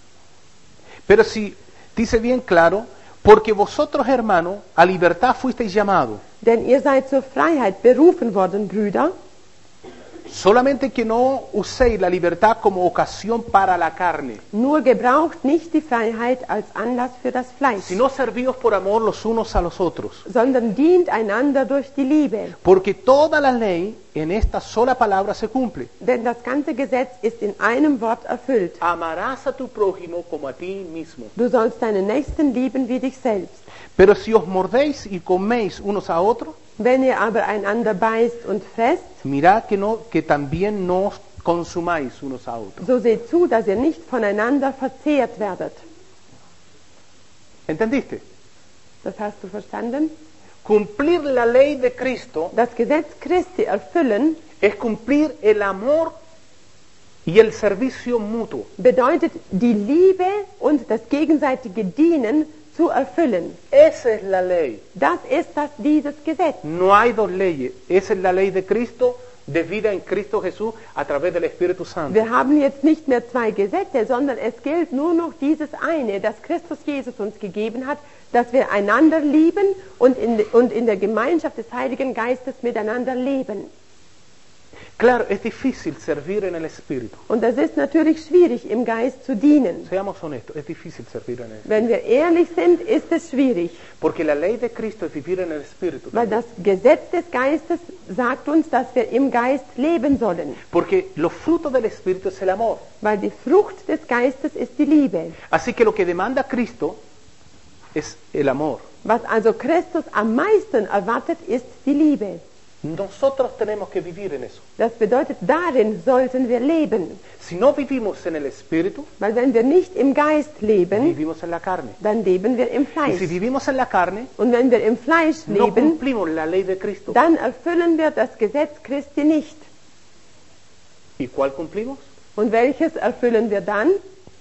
Pero si dice bien claro, porque vosotros, hermanos, a libertad fuisteis llamados, Denn ihr seid zur Freiheit berufen worden, Brüder, solamente que no uséis la libertad como ocasión para la carne, nur gebraucht nicht die Freiheit als Anlass für das Fleisch, sino servíos por amor los unos a los otros. sondern dient einander durch die Liebe. Porque toda la ley en esta sola palabra se cumple. Denn das ganze Gesetz ist in einem Wort erfüllt. Amarás a tu prójimo como a ti mismo. Du sollst deinen Nächsten lieben wie dich selbst. Pero si os mordéis y coméis unos a otros, Wenn ihr aber einander beißt und fresst, mirad que, no, que también no os consumáis unos a otros. so seht zu, dass ihr nicht voneinander verzehrt werdet. ¿Entendiste? Das hast du verstanden? Cumplir la ley de Cristo Das Gesetz Christi erfüllen es cumplir el amor y el servicio mutuo. bedeutet, die Liebe und das gegenseitige Dienen zu erfüllen. Esa es la ley. Das ist das, dieses Gesetz. No hay dos leyes. Esa es la ley de Cristo, de vida en Cristo Jesús a través del Espíritu Santo. Wir haben jetzt nicht mehr zwei Gesetze, sondern es gilt nur noch dieses eine, das Christus Jesus uns gegeben hat, dass wir einander lieben und in, und in der Gemeinschaft des Heiligen Geistes miteinander leben. Claro, es difícil servir en el Espíritu. Und das ist natürlich schwierig, im Geist zu dienen. Seamos honestos, es difícil servir en el Espíritu. Wenn wir ehrlich sind, ist es schwierig, Porque la ley de Cristo es vivir en el Espíritu. weil das Gesetz des Geistes sagt uns, dass wir im Geist leben sollen. Porque los frutos del Espíritu es el amor. Weil die Frucht des Geistes ist die Liebe. Así que lo que demanda Cristo es el amor. Was also Christus am meisten erwartet, ist die Liebe. Nosotros tenemos que vivir en eso. Das bedeutet, darin sollten wir leben. Si no vivimos en el Espíritu, Weil wenn wir nicht im Geist leben, vivimos en la carne. dann leben wir im Y si Fleisch. vivimos en la carne, Und wenn wir im Fleisch no leben, cumplimos la ley de Cristo. dann erfüllen wir das Gesetz Christi nicht. ¿Y cuál cumplimos? Und welches erfüllen wir dann?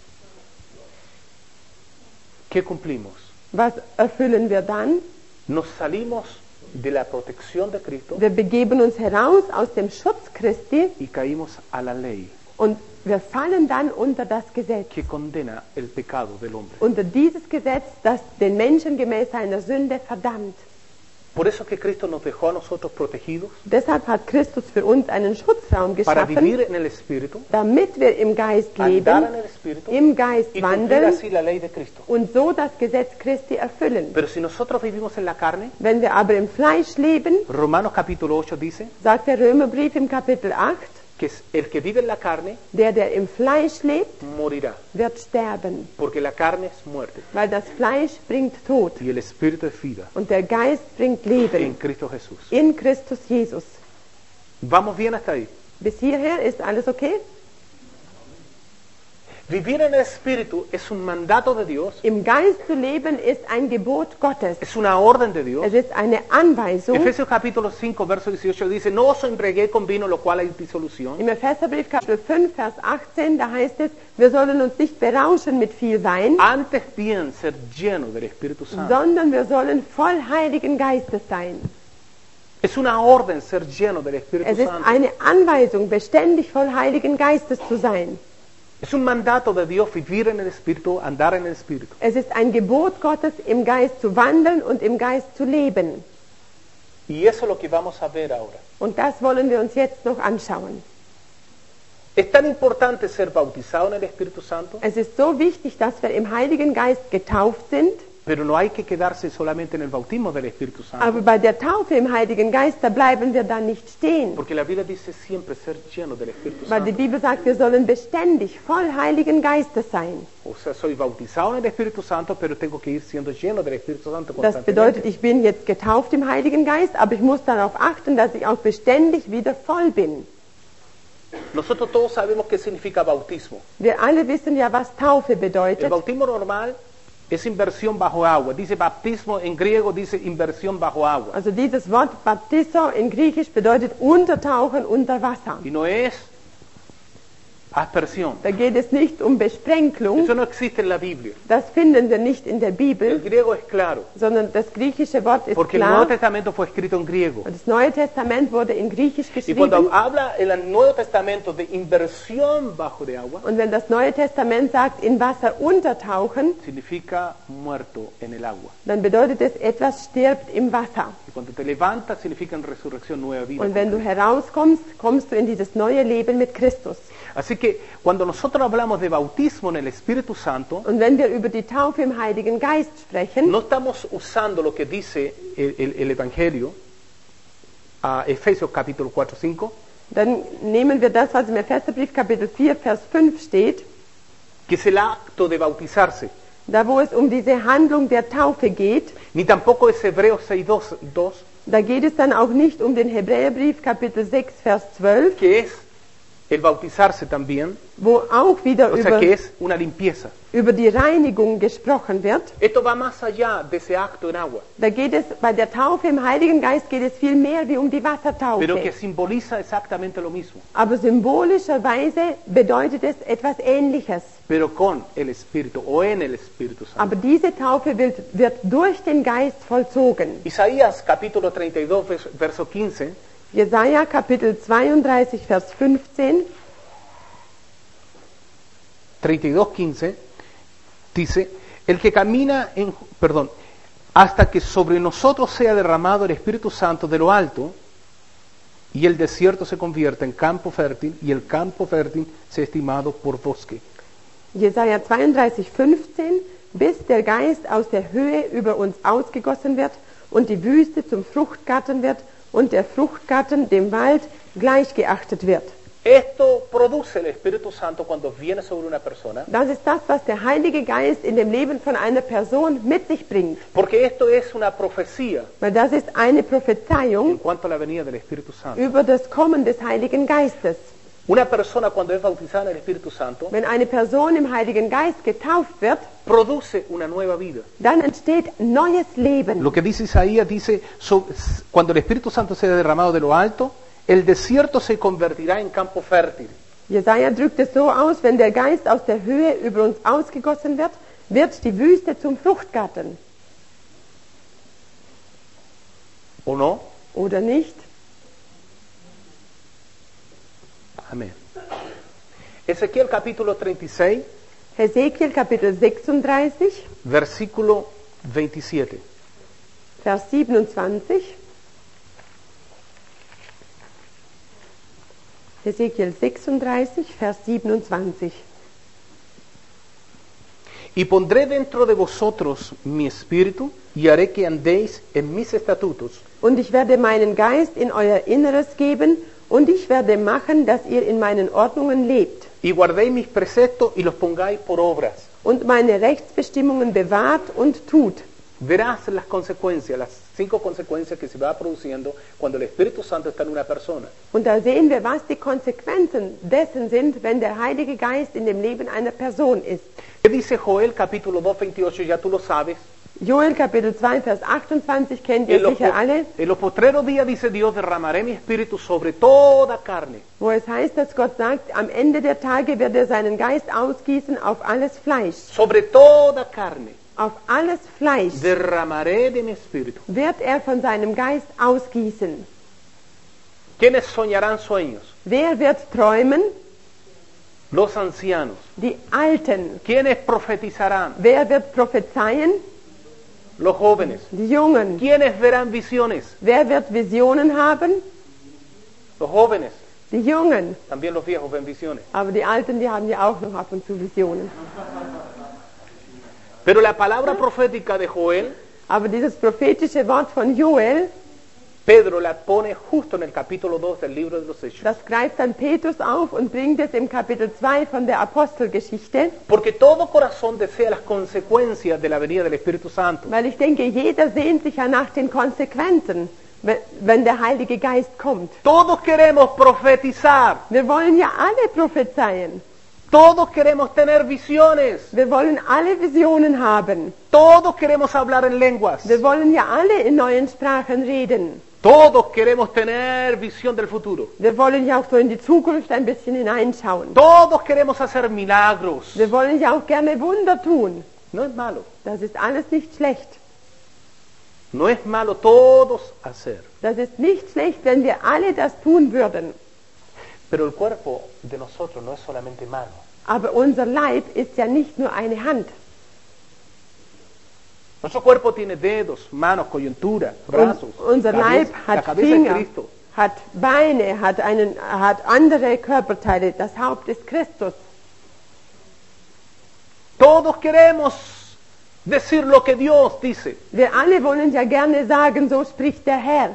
¿Qué cumplimos? Was erfüllen wir dann? Nos salimos de la protección de Cristo Wir begeben uns heraus aus dem Schutz Christi y caímos a la ley und wir fallen dann unter das Gesetz. que condena el pecado del hombre. Unter dieses Gesetz, das den Menschen gemäß seiner Sünde verdammt. Por eso que Cristo nos dejó a nosotros protegidos Deshalb hat Christus für uns einen Schutzraum para geschaffen, vivir en el Espíritu, damit wir im Geist andar leben, en el Espíritu im Geist y cumplir wandeln así la ley de Cristo. und so das Gesetz Christi erfüllen. Pero si nosotros vivimos en la carne, Wenn wir aber im Fleisch leben, Romanos capítulo ocho dice sagt der Römerbrief im Kapitel acht, que es el que vive en la carne der, der im Fleisch lebt, morirá, wird sterben, porque la carne es muerte weil das Fleisch bringt Tod y el Espíritu es vida und der Geist bringt en Leben Cristo Jesús. in Christus Jesus. ¿Vamos bien hasta ahí? Bis hierher ist alles okay? Vivir en el Espíritu es un mandato de Dios, Im Geist zu leben ist ein Gebot Gottes. es una orden de Dios. Es ist eine Anweisung. Efesios capítulo cinco, verso dieciocho dice, no os embriaguéis con vino, lo cual hay disolución, Im Epheserbrief Kapitel fünf, Vers achtzehn, da heißt es, wir sollen uns nicht berauschen mit viel Wein, antes bien ser lleno del Espíritu Santo. sondern wir sollen voll Heiligen Geistes sein. Es una orden ser lleno del Espíritu Es ist Santo. eine Anweisung, beständig voll Heiligen Geistes zu sein. Es un mandato de Dios vivir en el Espíritu, andar en el Espíritu. Es ist ein Gebot Gottes, im Geist zu wandeln und im Geist zu leben. Y eso es lo que vamos a ver ahora. Und das wollen wir uns jetzt noch anschauen. Es tan importante ser bautizado en el Espíritu Santo, Es ist so wichtig, dass wir im Heiligen Geist getauft sind, pero no hay que quedarse solamente en el bautismo del Espíritu Santo. aber bei der Taufe im Heiligen Geist, da bleiben wir dann nicht stehen. Porque la Biblia dice siempre ser lleno del Espíritu Weil die Santo. Bibel sagt, wir sollen beständig voll Heiligen Geistes sein. O sea, soy bautizado en el Espíritu Santo, pero tengo que ir siendo lleno del Espíritu Santo Das constantemente. bedeutet, ich bin jetzt getauft im Heiligen Geist, aber ich muss darauf achten, dass ich auch beständig wieder voll bin. Nosotros todos sabemos qué significa bautismo. Wir alle wissen ja, was Taufe El bedeutet. bautismo normal es inversión bajo agua. Dice baptismo en griego, dice inversión bajo agua. Also dieses Wort Baptizo in Griechisch bedeutet Untertauchen unter Wasser. Y no es aspersión. Da geht es nicht um Besprenkelung, Eso no existe en la Biblia. das finden wir nicht in der El Bibel, griego es claro, sondern das griechische Wort ist porque el Nuevo klar. Testamento fue escrito en griego. Das Neue Testament wurde in Griechisch Y cuando geschrieben. habla el Nuevo Testamento de inversión bajo de agua, Und wenn das Neue Testament sagt, in Wasser untertauchen, significa muerto en el agua. dann bedeutet es, etwas stirbt im Wasser. Y cuando te levantas, significa en resurrección, nueva vida. Und wenn du herauskommst, kommst du in dieses neue Leben mit Christus. Así que cuando nosotros hablamos de bautismo en el Espíritu Santo, Und wenn wir über die Taufe im Heiligen Geist sprechen, no estamos usando lo que dice el, el- el Evangelio, a Efesios capítulo cuatro, cinco, dann nehmen wir das, was im Epheserbrief Kapitel vier, Vers fünf steht, que es el acto de bautizarse, da wo es um diese Handlung der Taufe geht. ni tampoco es Hebreos seis, dos, dos, Da geht es dann auch nicht um den Hebräerbrief Kapitel sechs, Vers zwölf, que es el bautizarse también, wo auch wieder o sea über, que es una limpieza. über die Reinigung gesprochen wird. Esto va más allá de ese acto en agua, Da geht es, bei der Taufe im Heiligen Geist geht es viel mehr wie um die pero que Wassertaufe. simboliza exactamente lo mismo, Aber symbolischerweise bedeutet es etwas Ähnliches. pero con el Espíritu o en el Espíritu Santo. Aber diese Taufe wird, wird durch den Geist vollzogen. Isaías capítulo treinta y dos, vers- verso quince, Jesaja Kapitel zweiunddreißig, Vers fünfzehn. treinta y dos, quince, dice, el que camina en, perdón, hasta que sobre nosotros sea derramado el Espíritu Santo de lo alto, y el desierto se convierta en campo fértil, y el campo fértil sea estimado por bosque. Jesaja zweiunddreißig, fünfzehn, bis der Geist aus der Höhe über uns ausgegossen wird und die Wüste zum Fruchtgarten wird und der Fruchtgarten dem Wald gleichgeachtet wird. Esto produce el Espíritu Santo cuando viene sobre una persona, Das ist das, was der Heilige Geist in dem Leben von einer Person mit sich bringt. porque esto es una profecía Weil das ist eine en Prophezeiung cuanto a la venida del Espíritu Santo. über das Kommen des Heiligen Geistes. Una persona cuando es bautizada en el Espíritu Santo Wenn eine Person im Heiligen Geist getauft wird, produce una nueva vida. dann entsteht neues Leben. Lo que dice Isaías dice, so- cuando el Espíritu Santo sea derramado de lo alto, el desierto se convertirá en campo fértil. Jesaja drückt es so aus, wenn der Geist aus der Höhe über uns ausgegossen wird, wird die Wüste zum Fruchtgarten. ¿O no? Oder nicht? Amén. Ezequiel capítulo treinta y seis, Hesekiel Kapitel sechsunddreißig, versículo veintisiete. Vers siebenundzwanzig. Hesekiel sechsunddreißig, Vers siebenundzwanzig. Y pondré dentro de vosotros mi espíritu y haré que andéis en mis estatutos Und ich werde meinen Geist in euer Inneres geben, und ich werde machen, dass ihr in meinen Ordnungen lebt y guardéis mis preceptos y los pongáis por obras. und meine Rechtsbestimmungen bewahrt und tut. Verás las consecuencias, las cinco consecuencias que se va produciendo cuando el Espíritu Santo está en una persona. Und da sehen wir, was die Konsequenzen dessen sind, wenn der Heilige Geist in dem Leben einer Person ist. ¿Qué dice Joel capítulo dos, veintiocho? Ya tú lo sabes. Joel Kapitel zwei, Vers achtundzwanzig kennt ihr En los, sicher po- alle, en los postreros días, dice Dios, derramaré mi espíritu sobre toda carne. wo es heißt, dass Gott sagt, am Ende der Tage wird er seinen Geist ausgießen auf alles Fleisch. Sobre toda carne Auf alles Fleisch derramaré de mi espíritu. wird er von seinem Geist ausgießen. ¿Quiénes soñarán sueños? Wer wird träumen? Los ancianos. Die Alten. ¿Quiénes profetizarán? Wer wird prophezeien? Los jóvenes. Die Jungen. ¿Quiénes verán visiones? Wer wird Visionen haben? Los jóvenes. Die Jungen. También los viejos ven visiones. Aber die Alten, die haben ja auch noch ab und zu Visionen. Pero la palabra profética de Joel, Aber dieses prophetische Wort von Joel, Pedro la pone justo en el capítulo dos del libro de los Hechos. das greift dann Petrus auf und bringt es im Kapitel zwei von der Apostelgeschichte. Porque todo corazón desea las consecuencias de la venida del Espíritu Santo. Weil ich denke, jeder sehnt sich ja nach den Konsequenzen, we- wenn der Heilige Geist kommt. Todos queremos profetizar. Wir wollen ja alle prophezeien. Todos queremos tener visiones. Wir wollen alle Visionen haben. Todos queremos hablar en lenguas. Wir wollen ja alle in neuen Sprachen reden. Todos queremos tener visión del futuro. Wir wollen ja auch so in die Zukunft ein bisschen hineinschauen. Todos queremos hacer milagros. Wir wollen ja auch gerne Wunder tun. No es malo. Das ist alles nicht schlecht. No es malo todos hacer. Das ist nicht schlecht, wenn wir alle das tun würden. Pero el cuerpo de nosotros no es solamente mano. Aber unser Leib ist ja nicht nur eine Hand. Nuestro cuerpo tiene dedos, manos, coyuntura, brazos, Un- unser Leib cabeza, la hat cabeza es Finger, Cristo. hat Beine, hat, einen, hat andere Körperteile. Das Haupt ist Christus. Todos queremos decir lo que Dios dice. Wir alle wollen ja gerne sagen, so spricht der Herr.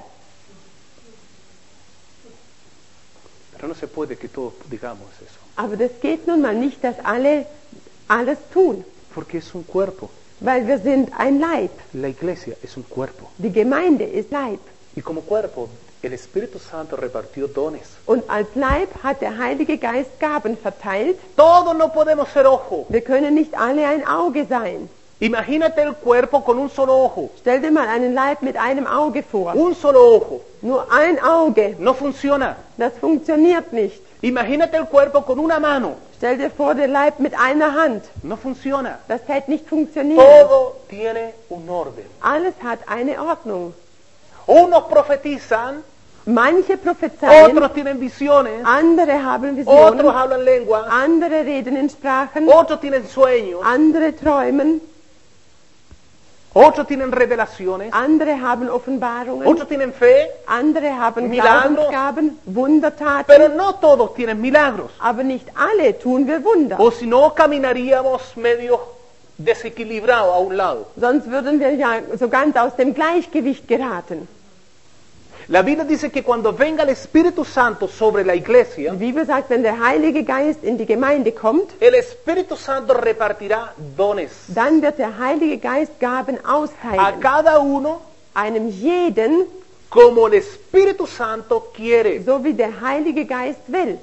Pero no se puede que todos digamos eso. Aber das geht nun mal nicht, dass alle alles tun. Porque es un cuerpo. Weil wir sind ein Leib. La iglesia es un cuerpo. Die Gemeinde ist Leib. Y como cuerpo, el Espíritu Santo repartió dones. Und als Leib hat der Heilige Geist Gaben verteilt. Todos no podemos ser ojo. Wir können nicht alle ein Auge sein. Imagínate el cuerpo con un solo ojo. Stell dir mal einen Leib mit einem Auge vor. Un solo ojo. Nur ein Auge. No funciona. Das funktioniert nicht. Imagínate el cuerpo con una mano. Stell dir vor, der Leib mit einer Hand. No funciona. Das hätte nicht funktioniert. Todo tiene un orden. Alles hat eine Ordnung. Unos profetizan, Manche prophezeien, otros tienen visiones, andere haben otros Visionen, hablan lenguas, andere reden in Sprachen, otros tienen sueños. andere träumen. otros tienen revelaciones, andere haben Offenbarungen, otros tienen fe, andere haben Milagros. Glaubensgaben, Wundertaten, pero no todos tienen milagros. aber nicht alle tun wir Wunder. O si no, caminaríamos medio desequilibrados a un lado. Sonst würden wir ja so ganz aus dem Gleichgewicht geraten. La Biblia dice que cuando venga el Espíritu Santo sobre la iglesia, Die Bibel sagt, wenn der Heilige Geist in die Gemeinde kommt, el Espíritu Santo repartirá dones dann wird der Heilige Geist Gaben a austeilen. cada uno Einem jeden, como el Espíritu Santo quiere, so wie der Heilige Geist will.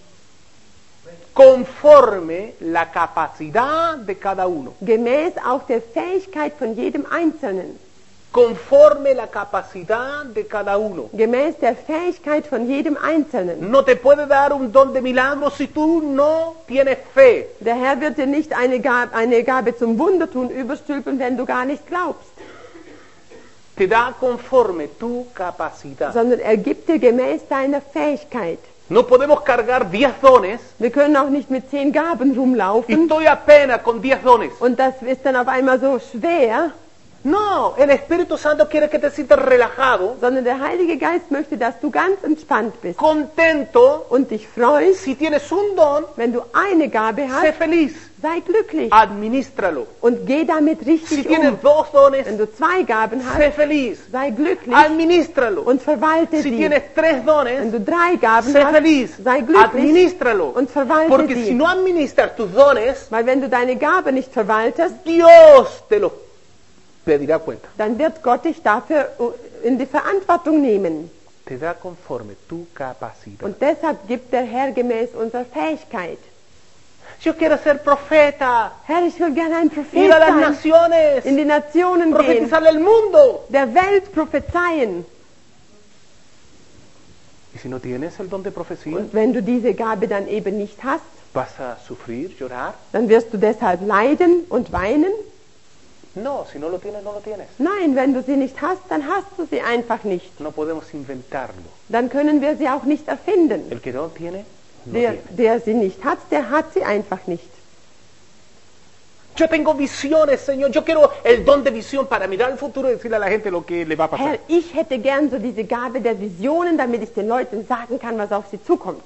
conforme la capacidad de cada uno. Gemäß auch der Fähigkeit von jedem Einzelnen. Conforme la capacidad de cada uno. Gemäß der Fähigkeit von jedem Einzelnen. No te puede dar un don de milagro si tú no tienes fe. Der Herr wird dir nicht eine Gabe, eine Gabe zum Wundertun überstülpen, wenn du gar nicht glaubst, Te da conforme tu capacidad. sondern er gibt dir gemäß deiner Fähigkeit. No podemos cargar diez dones Wir können auch nicht mit zehn Gaben y rumlaufen estoy apenas con diez dones. und das ist dann auf einmal so schwer, No, el Espíritu Santo quiere que te sientas relajado, sondern der Heilige Geist möchte, dass du ganz entspannt bist contento. und dich freust. Si tienes un don, Wenn du eine Gabe sé hast, feliz, sei glücklich administralo. und geh damit Si richtig tienes um. dos dones, Wenn du zwei Gaben sé hast, feliz, sei glücklich administralo. und verwalte Si sie. tienes tres Wenn dones, du drei Gaben sé hast, feliz, sei glücklich administralo. und verwalte Porque sie. si no administras tus dones, Weil wenn du deine Gabe nicht verwaltest, Dios te los pedirá cuenta. dann wird Gott dich dafür in die Verantwortung nehmen. Te da conforme tu capacidad. Und deshalb gibt der Herr gemäß unserer Fähigkeit. Yo quiero ser profeta, Herr, ich will gerne ein Prophet ir a las sein, naciones, in die Nationen gehen, profetizarle al mundo. der Welt prophezeien. Y si no tienes el don de profecía, Und wenn du diese Gabe dann eben nicht hast, vas a sufrir, llorar. dann wirst du deshalb leiden und weinen. No, si no lo tienes, no lo tienes. Nein, wenn du sie nicht hast, dann hast du sie einfach nicht. No podemos inventarlo. Dann können wir sie auch nicht erfinden. El que no tiene, no Der, tiene. der sie nicht hat, der hat sie einfach nicht. Yo tengo visiones, Señor. Yo quiero el don de visión para mirar el futuro y decirle a la gente lo que le va a pasar. Herr, ich hätte gern so diese Gabe der Visionen, damit ich den Leuten sagen kann, was auf sie zukommt.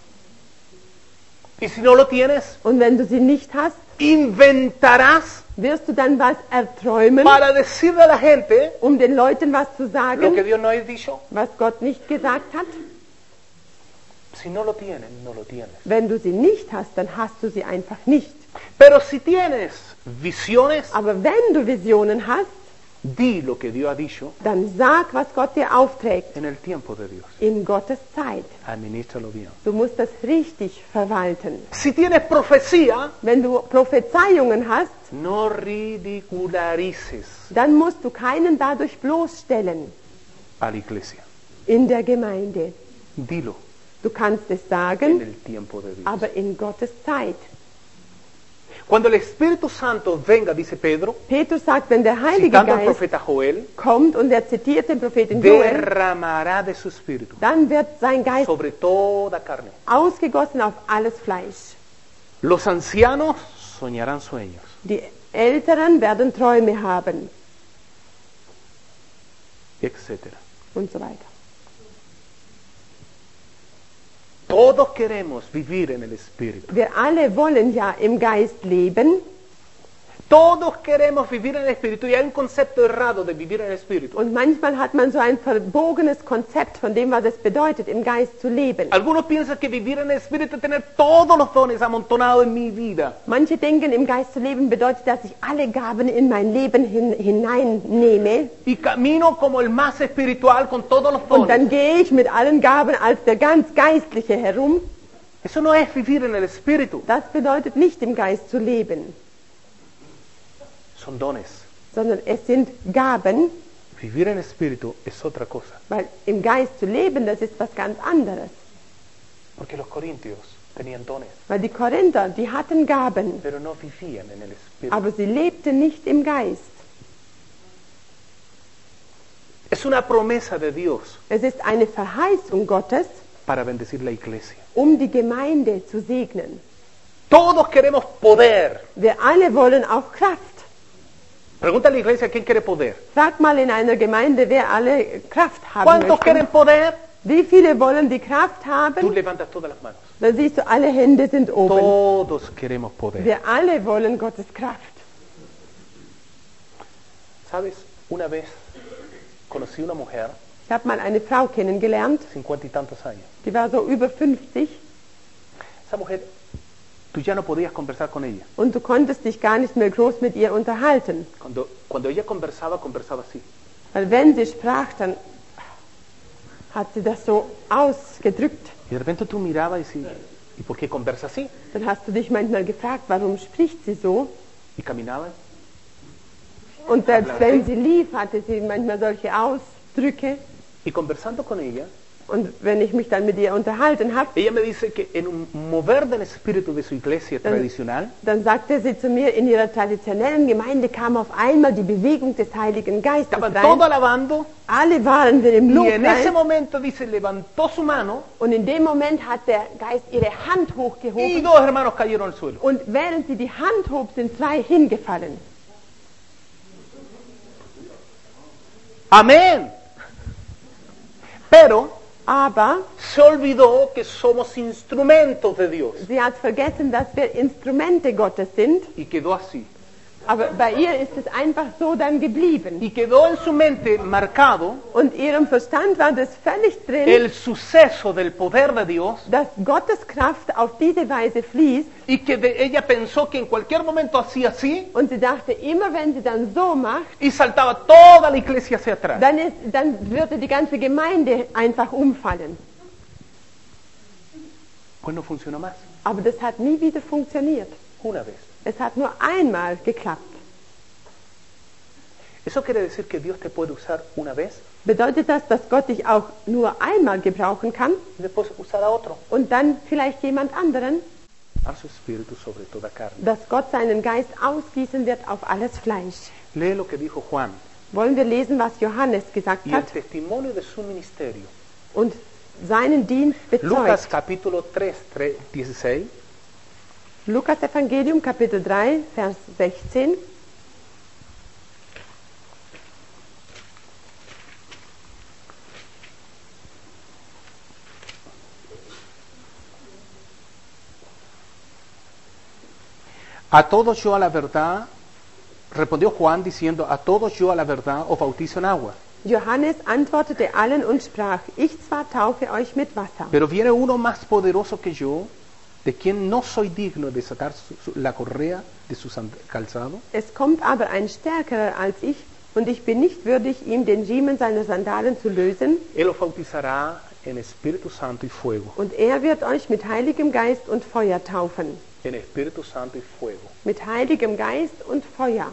Y si no lo tienes, Und wenn du sie nicht hast, inventarás wirst du dann was erträumen, para decirle a la gente um den Leuten was zu lo que sagen, Dios no ha dicho. was Gott nicht gesagt hat. Si no lo tienes, no lo tienes. Wenn du sie nicht hast, dann hast du sie einfach nicht. Pero si tienes visiones, Aber wenn du Visionen hast, di lo que Dios ha dicho dann sag, was Gott dir aufträgt, en el tiempo de Dios. in Gottes Zeit. Administralo bien. Du musst das richtig verwalten. Si tienes profecía, Wenn du Prophezeiungen hast, no ridicularices dann musst du keinen dadurch bloßstellen a la iglesia. in der Gemeinde. Dilo Du kannst es en sagen, el tiempo de Dios. aber in Gottes Zeit. Cuando el Espíritu Santo venga, dice Pedro, Petrus sagt, wenn der Heilige citando al Geist profeta Joel, kommt und er zitiert den Propheten Joel, derramará de su espíritu dann wird sein Geist sobre toda carne. ausgegossen auf alles Fleisch. Los ancianos soñarán sueños. Die Älteren werden Träume haben etcétera. und so weiter. Todos queremos vivir en el Espíritu. Wir alle wollen ja im Geist leben Todos queremos vivir en el Espíritu y hay un concepto errado de vivir en el Espíritu. und manchmal hat man so ein verbogenes Konzept von dem, was es bedeutet, im Geist zu leben. Algunos piensan que vivir en el Espíritu es tener todos los dones amontonados en mi vida. Manche denken, im Geist zu leben bedeutet, dass ich alle Gaben in mein Leben hin, hineinnehme Y camino como el más espiritual con todos los und dann dones. gehe ich mit allen Gaben als der ganz Geistliche herum. Eso no es vivir en el Espíritu, Das bedeutet nicht, im Geist zu leben, son dones. sondern es sind Gaben, Vivir en el Espíritu es otra cosa. weil im Geist zu leben, das ist was ganz anderes. Porque los corintios tenían dones, Weil die Korinther, die hatten Gaben, pero no vivían en el Espíritu. aber sie lebten nicht im Geist. Es una promesa de Dios Es ist eine Verheißung Gottes, para bendecir la iglesia. um die Gemeinde zu segnen. Todos queremos poder, Wir alle wollen auch Kraft, Pregunta a la iglesia quién quiere poder. Frag mal in einer Gemeinde, wer alle Kraft haben ¿Cuántos quieren möchte. poder? Wie viele wollen die Kraft Tú haben? levantas todas las manos. Dann siehst du, alle Hände sind oben. Todos queremos poder. Wir alle wollen Gottes Kraft. ¿Sabes? Una vez conocí una mujer, Ich habe mal eine Frau kennengelernt, cincuenta y tantos años. die war so über fünfzig Esa mujer, tú ya no podías conversar con ella. und du konntest dich gar nicht mehr groß mit ihr unterhalten. Cuando, cuando ella conversaba, conversaba así. Weil wenn sie sprach, dann hat sie das so ausgedrückt. Y de repente tú mirabas y decías, ¿y por qué conversa así? Dann hast du dich manchmal gefragt, warum spricht sie so? Y caminaba. Und selbst wenn sie lief, hatte sie manchmal solche Ausdrücke. Y conversando con ella, Und wenn ich mich dann mit ihr unterhalten habe, ella me dice que en un mover del espíritu de su iglesia dann, tradicional, dann sagte sie zu mir, in ihrer traditionellen Gemeinde kam auf einmal die Bewegung des Heiligen Geistes estaban todos rein. alabando, Alle waren wir im y en ese Lobpreis. momento, dice, levantó su mano Und in dem Moment hat der Geist ihre Hand y hochgehoben. dos hermanos cayeron al suelo. Und während sie die Hand hob, sind zwei hingefallen. Amén. Pero Aber se olvidó que somos instrumentos de Dios. sie hat vergessen, dass wir Instrumente Gottes sind. Y quedó así. Aber bei ihr ist es einfach so dann geblieben. Y quedó en su mente marcado Und ihrem Verstand war das völlig drin, el suceso del poder de Dios dass Gottes Kraft auf diese Weise fließt. y que de- ella pensó que en cualquier momento hacía así Und sie dachte, immer wenn sie dann so macht, y saltaba toda la iglesia hacia atrás. dann, ist, dann würde die ganze Gemeinde einfach umfallen. Pues no funcionó más. Aber das hat nie wieder funktioniert. Una vez. Es hat nur einmal geklappt. ¿Eso quiere decir que Dios te puede usar una vez Bedeutet das, dass Gott dich auch nur einmal gebrauchen kann y después usar a otro? und dann vielleicht jemand anderen, Dar su espíritu sobre toda carne. dass Gott seinen Geist ausgießen wird auf alles Fleisch? Lee lo que dijo Juan Wollen wir lesen, was Johannes gesagt y el hat testimonio de su ministerio. und seinen Dienst Lucas bezeugt? capítulo tres, tres, dieciséis. Lukas Evangelium Kapitel drei, Vers sechzehn. A todos yo a la verdad, respondió Juan diciendo, a todos yo a la verdad os bautizo en agua. Johannes antwortete allen und sprach, ich zwar taufe euch mit Wasser, Pero viene uno más poderoso que yo, de quien no soy digno de sacar su- su- la correa de su sand- calzado. es kommt aber ein Stärkerer als ich, und ich bin nicht würdig, ihm den Riemen seiner Sandalen zu lösen, Él os bautizará en Espíritu Santo y fuego. und er wird euch mit Heiligem Geist und Feuer taufen. En Espíritu Santo y fuego. Mit Heiligem Geist und Feuer.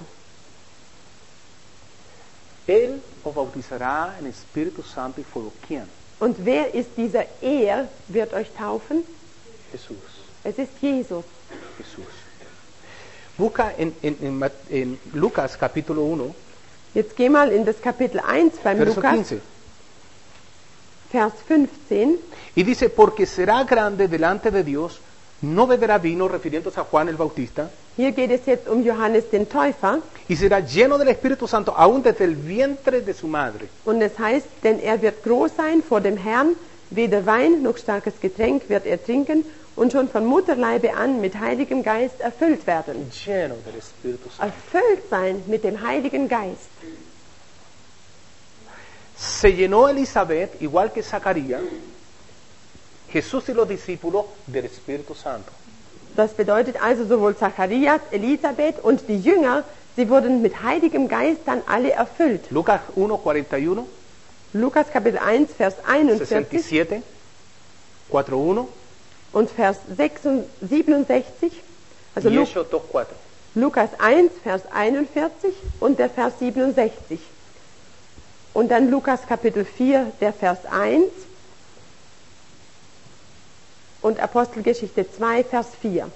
Él os bautizará en Espíritu Santo y fuego. ¿Quién? Und wer ist dieser Er, wird euch taufen? Jesús. Es ist Jesus. Jesús. Busca en, en- en Ma- en Lucas capítulo uno, Jetzt geh mal in das Kapitel eins beim verso Lukas, quince. Vers fünfzehn. Y dice, porque será grande delante de Dios, no beberá vino, refiriéndose a Juan el Bautista, Hier geht es jetzt um Johannes den Täufer. y será lleno del Espíritu Santo aún desde el vientre de su madre. Und es heißt, denn er wird groß sein vor dem Herrn, weder Wein noch starkes Getränk wird er trinken und schon von Mutterleibe an mit Heiligem Geist erfüllt werden. Lleno del Espíritu Santo. Erfüllt sein mit dem Heiligen Geist. Se llenó Elizabeth, igual que Zacarías, Jesús y los discípulos del Espíritu Santo. Das bedeutet also sowohl Zacharias, Elisabeth und die Jünger, sie wurden mit Heiligem Geist dann alle erfüllt. Lucas uno, cuarenta y uno, Lukas Kapitel eins, Vers sesenta y einundvierzig siete, cuatro uno und Vers siebenundsechzig. Also y Lu Hechos dos, cuatro. Lukas eins, Vers einundvierzig und der Vers siebenundsechzig. Und dann Lukas Kapitel vier, der Vers eins und Apostelgeschichte zwei, Vers vier.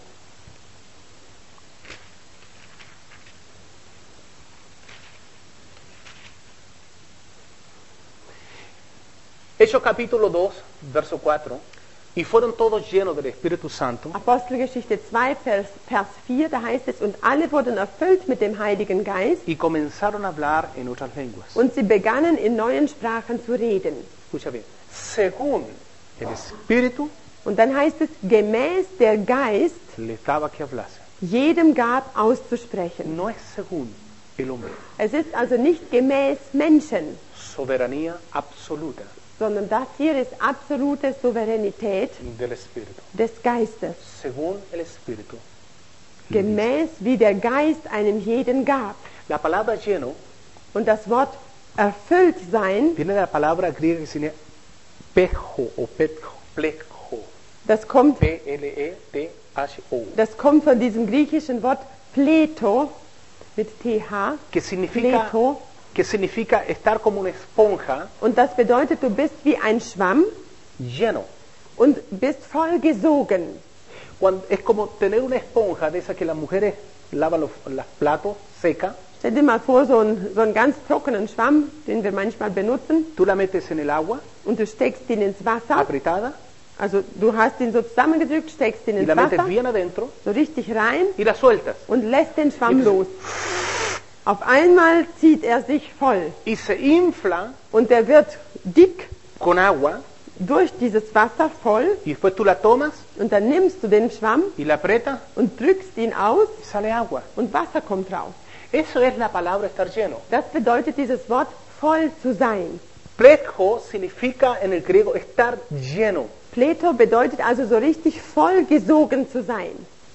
Hechos capítulo dos, verso cuatro. y fueron todos llenos del Espíritu Santo Apostelgeschichte zwei, Vers, Vers vier, da heißt es, und alle wurden erfüllt mit dem Heiligen Geist y comenzaron a hablar en otras lenguas. und sie begannen in neuen Sprachen zu reden. Escucha bien, según el Espíritu Und dann heißt es, gemäß der Geist les daba que hablase. jedem gab auszusprechen. No es según el hombre, Es ist also nicht gemäß Menschen, soberanía absoluta sondern das hier ist absolute Souveränität del Espíritu. des Geistes. Según el Espíritu. Gemäß wie der Geist einem jeden gab. La palabra lleno Und das Wort erfüllt sein, viene de la palabra griega que significa pejo o petjo, plejo, das kommt, P L E T H O, das kommt von diesem griechischen Wort Pleto mit T H, que significa, Pleto. que significa estar como una esponja Und das bedeutet, du bist wie ein Schwamm lleno. und bist voll gesogen. Cuando, es como tener una esponja de esa que las mujeres lavan los, los platos seca, Stell dir mal vor, so einen, so einen ganz trockenen Schwamm, den wir manchmal benutzen, tú la metes en el agua und du steckst ihn ins Wasser. apretada Also du hast ihn so zusammengedrückt, steckst ihn y ins la metes Wasser, bien adentro so richtig rein y la sueltas und lässt den Schwamm los. Auf einmal zieht er sich voll y se infla und der wird dick con agua durch dieses Wasser voll y después tú la tomas und dann nimmst du den Schwamm y la aprietas und drückst ihn aus y sale agua. und Wasser kommt raus. Eso es la palabra estar lleno. Das bedeutet dieses Wort voll zu sein. Plejo significa en el griego estar lleno. Pleto bedeutet also so richtig voll gesogen zu sein.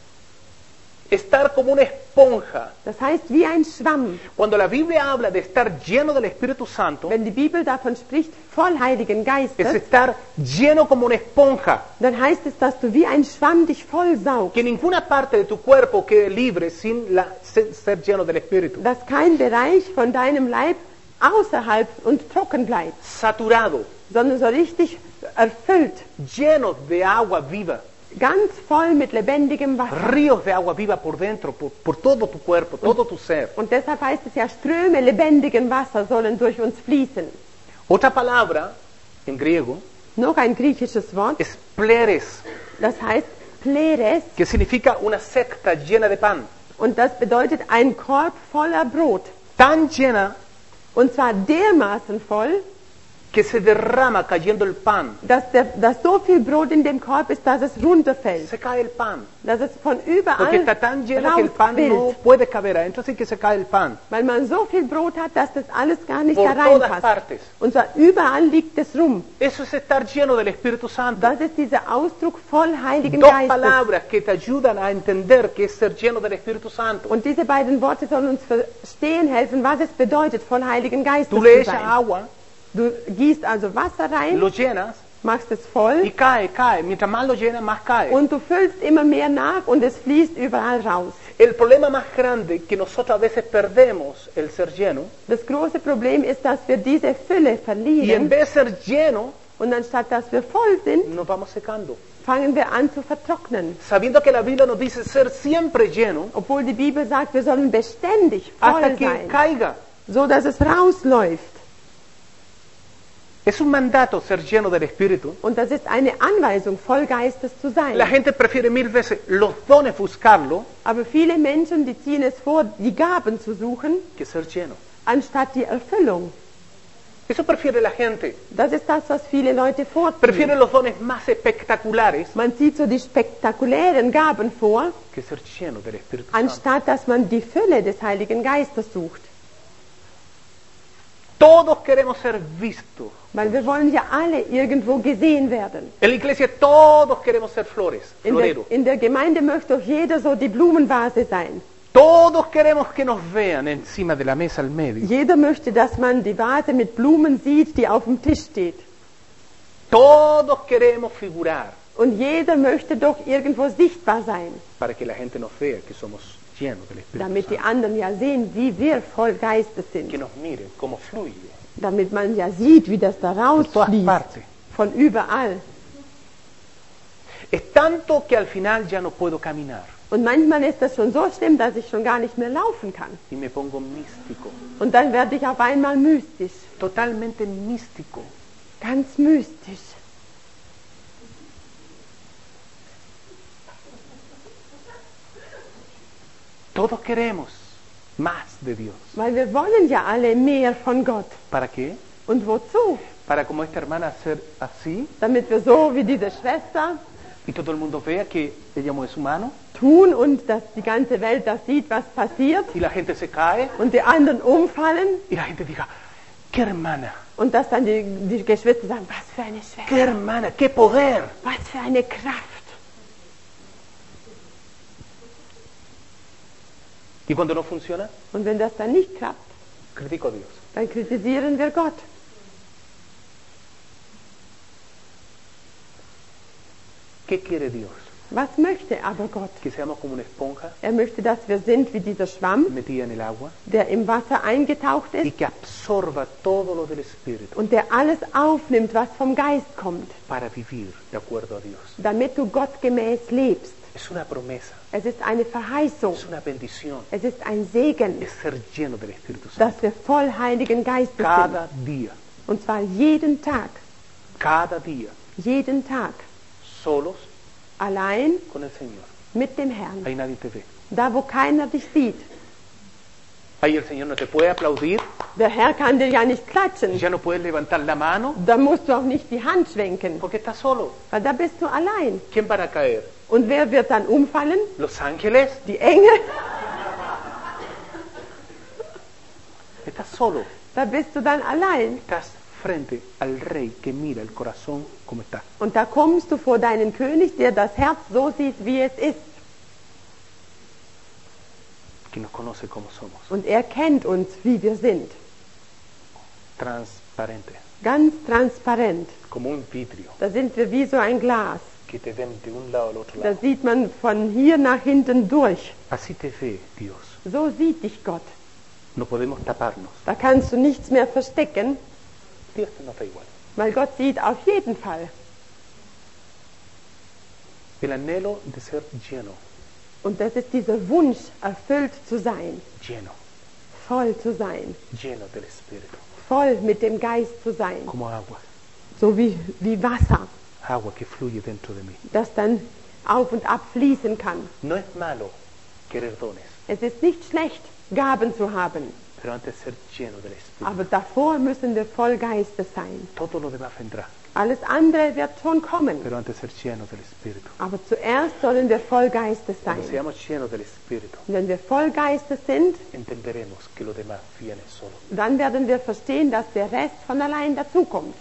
Estar como una esponja. Das heißt wie ein Schwamm. Cuando la Biblia habla de estar lleno del Espíritu Santo, Wenn die Bibel davon spricht, voll Heiligen es Geistes, estar lleno como una esponja. dann heißt es, dass du wie ein Schwamm dich vollsaugst. Que ninguna parte de tu cuerpo quede libre sin la, ser, ser lleno del Espíritu. Dass kein Bereich von deinem Leib außerhalb und trocken bleibt, Saturado, sondern so richtig erfüllt, lleno de agua viva. ganz voll mit lebendigem Wasser. Ríos de agua viva por dentro, por, por todo tu cuerpo, todo tu ser. Und deshalb heißt es ja, Ströme lebendigen Wasser sollen durch uns fließen. Otra palabra en griego Noch ein griechisches Wort, es pleres, das heißt Pleres, que significa una cesta llena de pan. und das bedeutet ein Korb voller Brot. Tan llena Und zwar dermaßen voll, que se derrama cayendo el pan. dass, der, dass so viel Brot in dem Korb ist, dass es runterfällt. Se cae el pan. Dass es von Porque überall está tan llena que el pan no rausquillt. puede caber adentro, así que se cae el pan. Weil man so viel Brot hat, dass das alles gar nicht Por da todas reinpasst. partes. Und zwar überall liegt es rum. Eso es estar lleno del Espíritu Santo. Das ist dieser Ausdruck voll Heiligen Dos Geistes. palabras que te ayudan a entender que es ser lleno del Espíritu Santo. Und diese beiden Worte sollen uns verstehen helfen, was es bedeutet, voll Heiligen Geistes Tú le zu echas sein. agua, Du gießt also Wasser rein, lo llenas machst es y voll cae, cae. Mientras más lo llenas, más cae. und du füllst immer mehr nach und es fließt überall raus. El problema más grande que nosotros a veces perdemos el ser lleno, Das große Problem ist, dass wir diese Fülle y en verlieren vez de ser lleno, und anstatt dass wir voll sind, nos vamos secando. fangen wir an zu vertrocknen. Sabiendo que la Biblia nos dice ser siempre lleno Obwohl die Bibel sagt, wir sollen beständig voll hasta que sein, caiga. so dass es rausläuft. Es un mandato ser lleno del Espíritu. Und das ist eine Anweisung, voll Geistes zu sein. La gente prefiere mil veces los dones buscarlo Aber viele Menschen, die ziehen es vor, die Gaben zu suchen, que ser lleno. anstatt die Erfüllung. Eso prefiere la gente. Das ist das, was viele Leute Prefiere vorziehen. los dones más espectaculares Man zieht so die spektakulären Gaben vor, que ser lleno del Espíritu Santo. anstatt dass man die Fülle des Heiligen Geistes sucht. Todos queremos ser vistos. Weil wir wollen ja alle irgendwo gesehen werden. En la iglesia todos queremos ser flores, In der, floreros. in der Gemeinde möchte doch jeder so die Blumenvase sein. Todos queremos que nos vean encima de la mesa al medio. Jeder möchte, dass man die Vase mit Blumen sieht, die auf dem Tisch steht. Todos queremos figurar Und jeder möchte doch irgendwo sichtbar sein, para que la gente nos vea que somos llenos del Espíritu damit die Santo. anderen ja sehen, wie wir voll Geistes sind. Que nos miren cómo fluye Damit man ja sieht, wie das da por todas rausfließt. partes. Von überall. Es tanto que al final ya no puedo caminar Und manchmal ist das schon so schlimm, dass ich schon gar nicht mehr laufen kann. y me pongo místico, Und dann werde ich auf einmal mystisch. totalmente místico. Ganz mystisch. Todos queremos más de Dios. Weil wir wollen ja alle mehr von Gott. ¿Para qué? Und wozu? Para como esta hermana hacer así Damit wir so wie diese Schwester y todo el mundo vea que ella mueve su mano tun und dass die ganze Welt das sieht, was passiert y la gente se cae und die anderen umfallen y la gente diga, qué hermana, und dass dann die, die Geschwister sagen, was für eine qué Schwester, hermana, qué poder. was für eine Kraft. Y cuando no funciona, Und wenn das dann nicht klappt, critico a Dios. dann kritisieren wir Gott. ¿Qué quiere Dios? Was möchte aber Gott? Que seamos como una esponja Er möchte, dass wir sind wie dieser Schwamm, metida en el agua der im Wasser eingetaucht y ist que absorba todo lo del Espíritu und der alles aufnimmt, was vom Geist kommt, para vivir de acuerdo a Dios. damit du Gott gemäß lebst. Es una promesa, Es ist eine Verheißung, es una bendición, es ist ein Segen, es ser lleno del Espíritu Santo. dass wir voll Heiligen Geistes sind. Cada día, Und zwar jeden Tag, cada día, jeden Tag, solos allein con el Señor. mit dem Herrn, Ahí nadie te ve. da wo keiner dich sieht. Ahí el Señor no te puede aplaudir, Der Herr kann dir ja nicht klatschen, ya no puedes levantar la mano da musst du auch nicht die Hand schwenken, porque estás solo. weil da bist du allein. ¿Quién va a caer? Und wer wird dann umfallen? ¿Los ángeles? Die Engel. Estás solo. Da bist du dann allein. Estás frente al Rey que mira el corazón como está. Und da kommst du vor deinen König, der das Herz so sieht, wie es ist. Que nos conoce como somos. Und er kennt uns, wie wir sind. Transparente. Ganz transparent. Como un vidrio Da sind wir wie so ein Glas. que te ven de un lado al otro Da lado. sieht man von hier nach hinten durch. Así te ve Dios. So sieht dich Gott. No podemos taparnos. Da kannst du nichts mehr verstecken, Dios nos da igual. weil Gott sieht auf jeden Fall. El anhelo de ser lleno, Und das ist dieser Wunsch, erfüllt zu sein, lleno, voll zu sein, lleno del Espíritu. voll mit dem Geist zu sein. Como agua. So wie, wie Wasser, Agua que fluye dentro de mí. das dann auf und ab fließen kann. No es malo querer dones, Es ist nicht schlecht, Gaben zu haben, pero antes ser lleno del Espíritu. aber davor müssen wir voll Geistes sein. Todo lo demás vendrá, Alles andere wird schon kommen, pero antes ser lleno del Espíritu. aber zuerst sollen wir voll Geistes sein. Cuando seamos llenos del Espíritu, Und wenn wir voll Geistes sind, entenderemos que lo demás viene solo. dann werden wir verstehen, dass der Rest von allein dazukommt.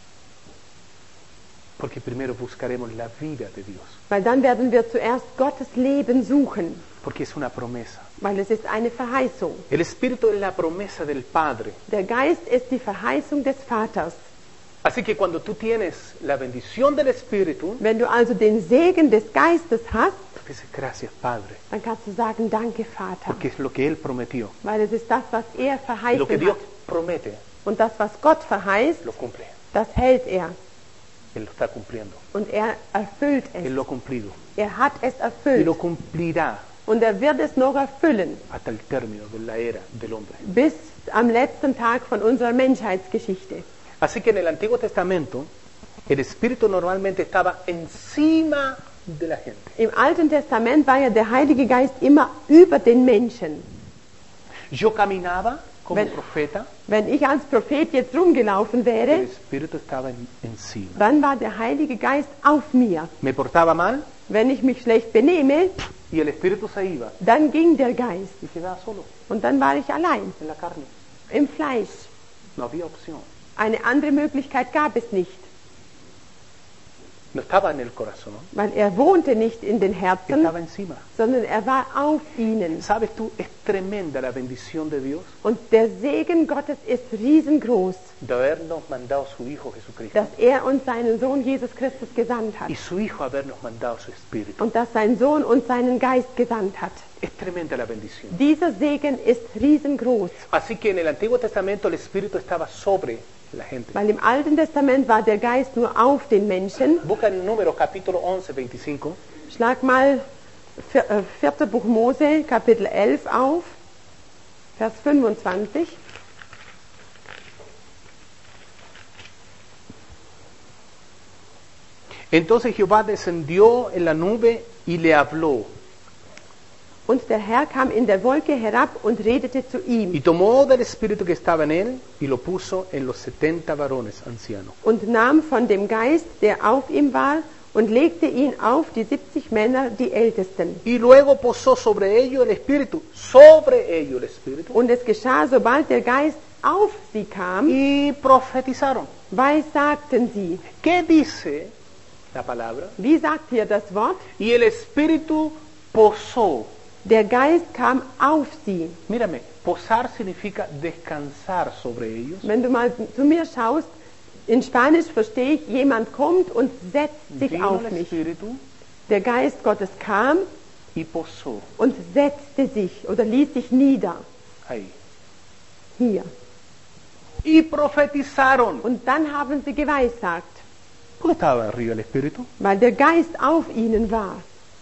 Porque primero buscaremos la vida de Dios, Weil dann werden wir zuerst Gottes Leben suchen, porque es una promesa. weil es ist eine Verheißung. El Espíritu es la promesa del Padre. Der Geist ist die Verheißung des Vaters. Así que cuando tú tienes la bendición del Espíritu, Wenn du also den Segen des Geistes hast, tú dices gracias Padre, dann kannst du sagen, danke Vater, porque es lo que Él prometió. weil es ist das, was er Y lo que verheißen Dios hat. promete, Und das, was Gott verheißt, lo cumple. das hält er. Él lo está cumpliendo. Und er erfüllt Él es. lo ha cumplido. Er hat es Y erfüllt. lo cumplirá Und er wird es noch erfüllen, hasta el término de la era del hombre. bis am letzten Tag von unserer Menschheitsgeschichte. Así que en el Antiguo Testamento, el Espíritu normalmente estaba encima de la gente. Im Alten Testament war ja der Heilige Geist immer über den Menschen. Yo caminaba como Ven. profeta, Wenn ich als Prophet jetzt rumgelaufen el wäre, Espíritu estaba en- encima. dann war der Heilige Geist auf mir. Me portaba mal Wenn ich mich schlecht benehme, y el Espíritu se iba dann ging der Geist. y quedaba solo Und dann war ich allein, en la carne. im Fleisch. No había opción. Eine andere Möglichkeit gab es nicht, No estaba en el corazón, weil er wohnte nicht in den Herzen, estaba encima. sondern er war auf ihnen. ¿Sabes tú? Es tremenda la bendición de Dios Und der Segen Gottes ist riesengroß, de habernos mandado su Hijo Jesucristo dass er uns seinen Sohn Jesus Christus gesandt hat y su Hijo habernos mandado su Espíritu. und dass sein Sohn uns seinen Geist gesandt hat. Es tremenda la bendición. Dieser Segen ist riesengroß, Así que en el Antiguo Testamento el Espíritu estaba sobre la gente. weil im Alten Testament war der Geist nur auf den Menschen. Busca en Números capítulo once, veinticinco. Schlag mal vier- äh, vierte Buch Mose, Kapitel elf auf, Vers fünfundzwanzig. Entonces Jehová descendió en la nube y le habló. Und der Herr kam in der Wolke herab und redete zu Y ihm tomó del espíritu que estaba en él y lo puso en los setenta varones ancianos. und nahm von dem Geist, der auf ihm war, und legte ihn auf die siebzig Männer, die Ältesten. Y luego posó sobre ellos el espíritu, sobre ellos el espíritu, Und es geschah, sobald der Geist auf sie kam, y profetizaron. weissagten sie. ¿Qué dice la palabra? Wie sagt hier das Wort? Y el espíritu posó. Der Geist kam auf sie. Mírame, posar significa descansar sobre ellos. Wenn du mal zu mir schaust, in Spanisch verstehe ich, jemand kommt und setzt sich Vino auf el mich. espíritu Der Geist Gottes kam y posó und setzte sich oder ließ sich nieder. ahí. Hier. Y profetizaron. Und dann haben sie geweissagt, ¿Por qué estaba arriba el espíritu? weil der Geist auf ihnen war.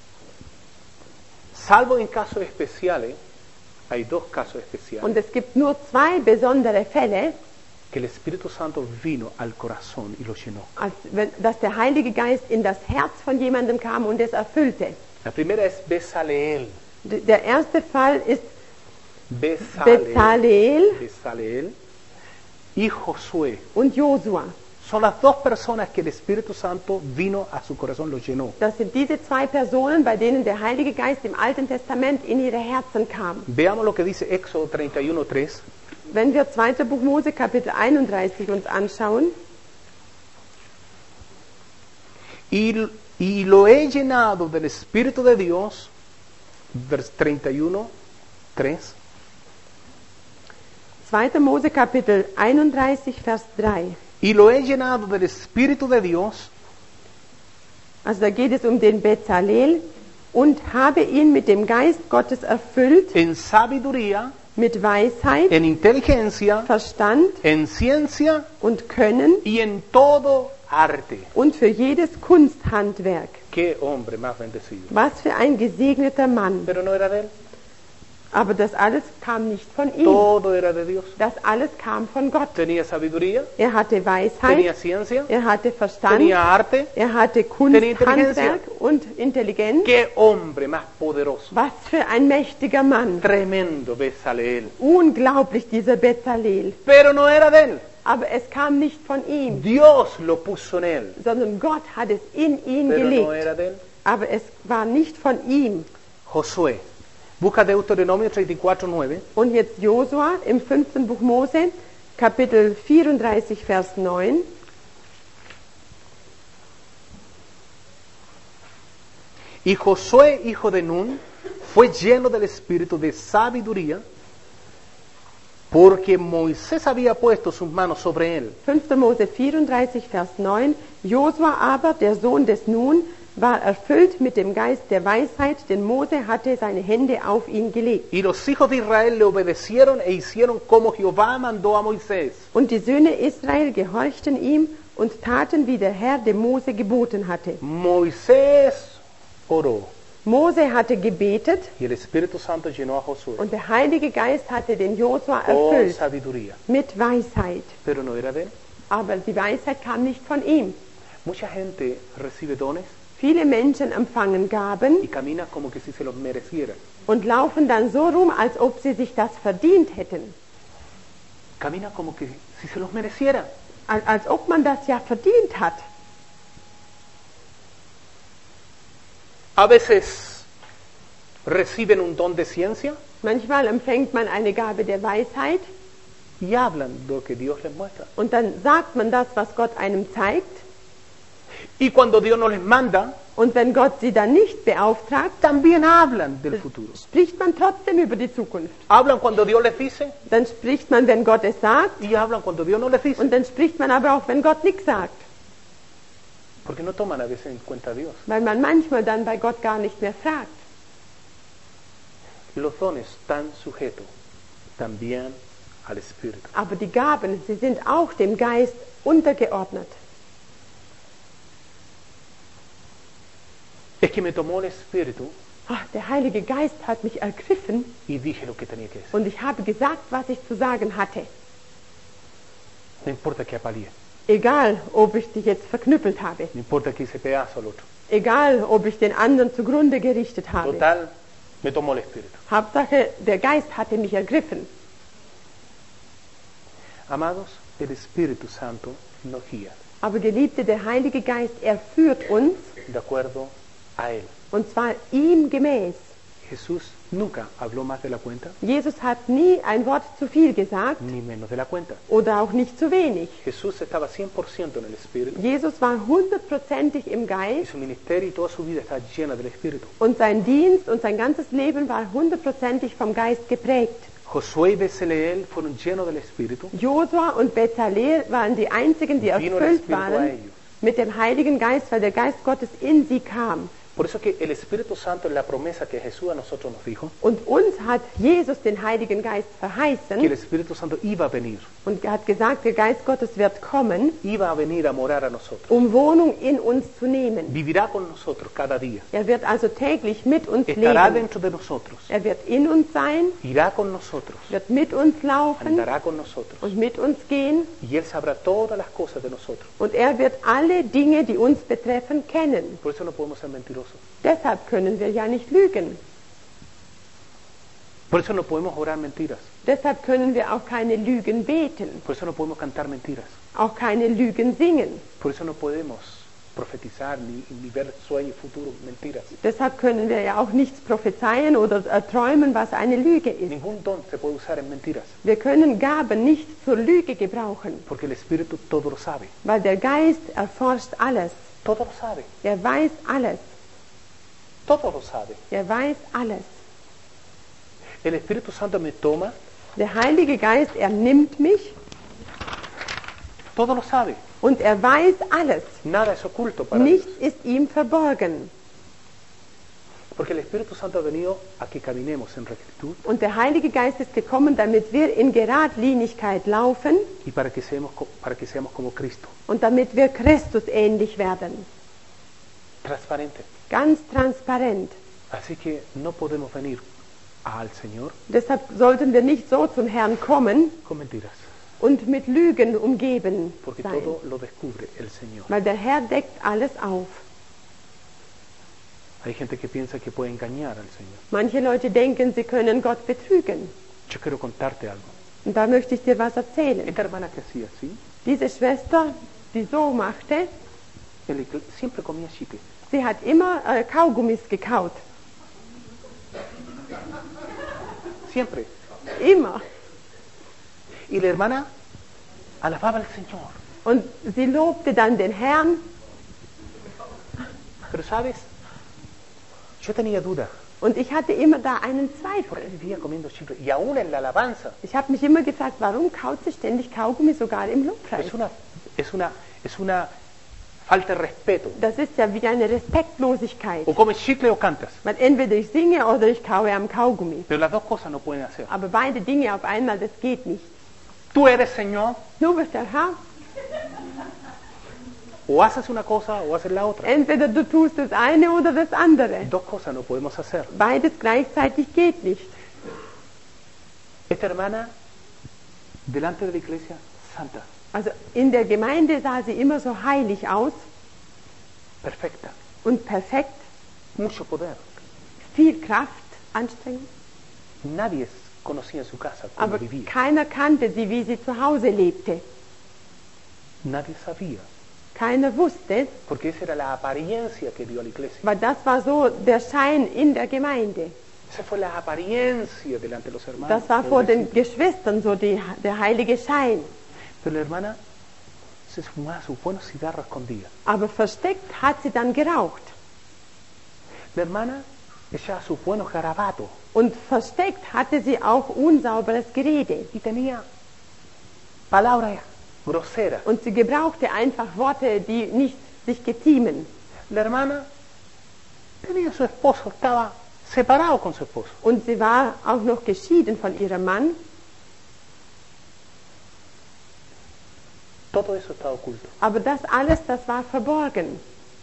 Salvo en casos especiales, hay dos casos especiales, Und es gibt nur zwei besondere Fälle, que el Espíritu Santo vino al corazón y lo llenó. als wenn, dass der Heilige Geist in das Herz von jemandem kam und es erfüllte. La primera es Bezaleel. D- Der erste Fall ist Bezaleel. Bezaleel Bezaleel y Josué. und Josua. Son las dos personas que el Espíritu Santo vino a su corazón, lo llenó. Das sind diese zwei Personen, bei denen der Heilige Geist im Alten Testament in ihre Herzen kam. Veamos lo que dice Éxodo treinta y uno, tres. Wenn wir zweiter Buch Mose Kapitel einunddreißig uns anschauen, Y, y lo he llenado del Espíritu de Dios, vers treinta y uno, tres. zweiter Mose Kapitel einunddreißig, Vers drei. Y lo he llenado del Espíritu de Dios Also da geht es um den Bezalel und habe ihn mit dem Geist Gottes erfüllt, en sabiduría, mit Weisheit, en inteligencia, Verstand en ciencia und Können y en todo arte. und für jedes Kunsthandwerk. Qué hombre más bendecido. Was für ein gesegneter Mann. Pero no era de él, Aber das alles kam nicht von ihm. todo era de Dios. Das alles kam von Gott. Tenía sabiduría, Er hatte tenía Weisheit, ciencia, er hatte Verstand, tenía arte. er hatte Tenía inteligencia. Kunsthandwerk und Intelligenz. Qué hombre más poderoso. Was für ein mächtiger Mann. Tremendo Bezaleel. Unglaublich, dieser Bezalel. Pero no era de él. Aber es kam nicht von ihm, Dios lo puso en él. sondern Gott hat es in ihn Pero no gelegt. era de él. Aber es war nicht von ihm. Josué. Busca Deuteronomio treinta y cuatro, nueve. Und jetzt Josua im fünften Buch Mose, Kapitel vierunddreißig, Vers neun. Y Josué, hijo de Nun, fue lleno del espíritu de sabiduría, porque Moisés había puesto sus manos sobre él. fünfter Mose vierunddreißig, Vers neun. Josua aber, der Sohn des Nun, war erfüllt mit dem Geist der Weisheit, denn Mose hatte seine Hände auf ihn gelegt. Y los hijos de Israel le obedecieron e hicieron como Jehová mandó a Moisés. Und die Söhne Israel gehorchten ihm und taten, wie der Herr dem Mose geboten hatte. Moisés oró Mose hatte gebetet y el Espíritu Santo llenó a Josué und der Heilige Geist hatte den Josua con erfüllt sabiduría. mit Weisheit. Pero no era de él. Aber die Weisheit kam nicht von ihm. Mucha gente recibe dones Viele Menschen empfangen y Gaben camina como que si se los mereciera. und laufen dann so rum, als ob sie sich das verdient hätten. Camina como que si se los mereciera. Als, als ob man das ja verdient hat. A veces reciben un don de ciencia Manchmal empfängt man eine Gabe der Weisheit y hablan de lo que Dios les muestra. und dann sagt man das, was Gott einem zeigt. Y cuando Dios no les manda, Und wenn Gott sie dann nicht beauftragt, también hablan del futuro. spricht man trotzdem über die Zukunft. Hablan cuando Dios les dice Dann spricht man, wenn Gott es sagt, y hablan cuando Dios no les dice. und dann spricht man aber auch, wenn Gott nichts sagt. Porque no toman a veces en cuenta a Dios. Weil man manchmal dann bei Gott gar nicht mehr fragt. Los dones están sujetos también al Espíritu. Aber die Gaben, sie sind auch dem Geist untergeordnet. Es que me tomó el Espíritu Ah, der Heilige Geist hat mich ergriffen y dije lo que tenía que decir. und ich habe gesagt, was ich zu sagen hatte. No importa que apalíe, Egal, ob ich dich jetzt verknüppelt habe. no importa que hice pedazo al otro. Egal, ob ich den anderen zugrunde gerichtet habe. Total, Me tomó el Espíritu. Hauptsache, der Geist hatte mich ergriffen. Amados, el Espíritu Santo nos guía Aber Geliebte, der Heilige Geist, er führt uns, de acuerdo a Él. und zwar ihm gemäß. Jesús nunca habló más de la cuenta, Jesus hat nie ein Wort zu viel gesagt ni menos de la cuenta. oder auch nicht zu wenig. Jesús estaba cien por ciento en el Espíritu Jesus war hundertprozentig im y Geist su ministerio y toda su vida está llena del Espíritu. und sein Dienst und sein ganzes Leben war hundertprozentig vom Geist geprägt. Josué y Bezaleel fueron llenos del Espíritu. Josua und Bezalel waren die einzigen, die Vino el erfüllt Espíritu a waren ellos. mit dem Heiligen Geist, weil der Geist Gottes in sie kam. Por eso que el Espíritu Santo es la promesa que Jesús a nosotros nos dijo, Und uns hat Jesus den Heiligen Geist que el verheißen Espíritu Santo iba a venir, und er hat gesagt, der Geist Gottes wird kommen, iba a venir a morar a nosotros. um Wohnung in uns zu nehmen. Vivirá con nosotros cada día. Er wird also täglich mit uns Estará leben. dentro de nosotros. Er wird in uns sein, Irá con nosotros. wird mit uns laufen Andará con nosotros. und mit uns gehen Y Él sabrá todas las cosas de nosotros. und er wird alle Dinge, die uns betreffen, kennen. Por eso no podemos ser mentirosos. Deshalb können wir ja nicht lügen. Por eso no podemos orar mentiras. Deshalb können wir auch keine Lügen beten, Por eso no podemos cantar mentiras. auch keine Lügen singen. Por eso no podemos profetizar ni, ni ver sueños futuros, mentiras. Deshalb können wir ja auch nichts prophezeien oder äh, träumen, was eine Lüge ist. Ningún don se puede usar en mentiras. Wir können Gaben nicht zur Lüge gebrauchen, Porque el Espíritu todo lo sabe. weil der Geist erforscht alles. Todo lo sabe. Er weiß alles. Todo lo sabe. Er weiß alles. El Espíritu Santo me toma. Der Heilige Geist, er nimmt mich Todo lo sabe. und er weiß alles. Nada es oculto para Nichts Dios. ist ihm verborgen. Porque el Espíritu Santo ha venido a que caminemos en rectitud Und der Heilige Geist ist gekommen, damit wir in Geradlinigkeit laufen y para que seamos, co- para que seamos como Cristo. und damit wir Christus ähnlich werden. Transparente. Ganz transparent. Así que no podemos venir al Señor Deshalb sollten wir nicht so zum Herrn kommen con mentiras. und mit Lügen umgeben Porque sein, todo lo descubre el Señor. weil der Herr deckt alles auf. Hay gente que piensa que puede engañar al Señor. Manche Leute denken, sie können Gott betrügen. Yo quiero contarte algo. Und da möchte ich dir was erzählen. Esta hermana que hacía así, Diese Schwester, die so machte, en la igle- siempre comía chicle. sie hat immer äh, Kaugummis gekaut. Siempre. Immer. Y la hermana alababa al Señor. Und sie lobte dann den Herrn. Pero sabes, yo tenía duda. Und ich hatte immer da einen ¿Por Zweifel. qué vivía comiendo chicle? Y aún en la alabanza. Ich habe mich immer gefragt, warum kaut sie ständig Kaugummi sogar im Lobpreis? Es una, es una, es una falta de respeto. Das ist ja wie eine Respektlosigkeit. O comes chicle o cantas. Weil entweder ich singe oder ich kaue am Kaugummi. Pero las dos cosas no pueden hacer. Aber beide Dinge auf einmal, das geht nicht. Tú eres Señor, Du bist der Herr. o haces una cosa o haces la otra. Entweder du tust das eine oder das andere. Dos cosas no podemos hacer. Beides gleichzeitig geht nicht. Esta hermana, delante de la iglesia, santa, Also in der Gemeinde sah sie immer so heilig aus perfecta, und perfekt, mucho poder. viel Kraft, anstrengend. Nadie conocía en su casa cómo Aber vivía. keiner kannte sie, wie sie zu Hause lebte. Nadie sabía, Keiner wusste, porque esa era la apariencia que dio a la iglesia. weil das war so der Schein in der Gemeinde. Esa fue la apariencia delante de los hermanos. Das war vor den Pobrecita. Geschwistern so die, der heilige Schein. Pero la hermana se fumaba sus buenos cigarros escondidas. Aber versteckt hat sie dann geraucht. La hermana echaba sus buenos garabatos Und versteckt hatte sie auch unsauberes Gerede. y tenía palabras groseras. Und sie gebrauchte einfach Worte, die nicht sich geziemen. La hermana tenía a su esposo, estaba separado con su esposo. Und sie war auch noch geschieden von ihrem Mann. Todo eso estaba oculto, Aber das alles, das war verborgen.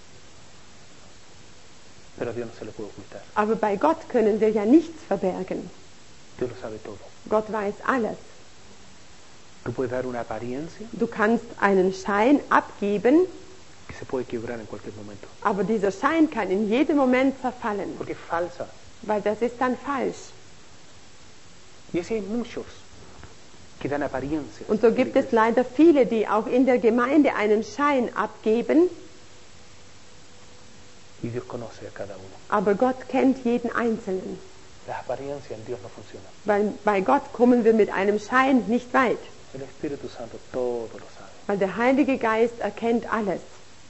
pero a Dios no se le puede ocultar. Aber bei Gott können wir ja nichts verbergen. Dios lo sabe todo. Gott weiß alles. Tú puedes dar una apariencia Du kannst einen Schein abgeben, que se puede quebrar en cualquier momento, aber dieser Schein kann in jedem Moment verfallen, porque es falsa. weil das ist dann falsch. Y así hay muchos que dan apariencias. Und so en la gibt es iglesia. leider viele, die auch in der Gemeinde einen Schein abgeben, Y Dios conoce a cada uno. aber Gott kennt jeden Einzelnen. Las apariencias en Dios no funcionan. Weil bei Gott kommen wir mit einem Schein nicht weit, El Espíritu Santo todo lo sabe. weil der Heilige Geist erkennt alles.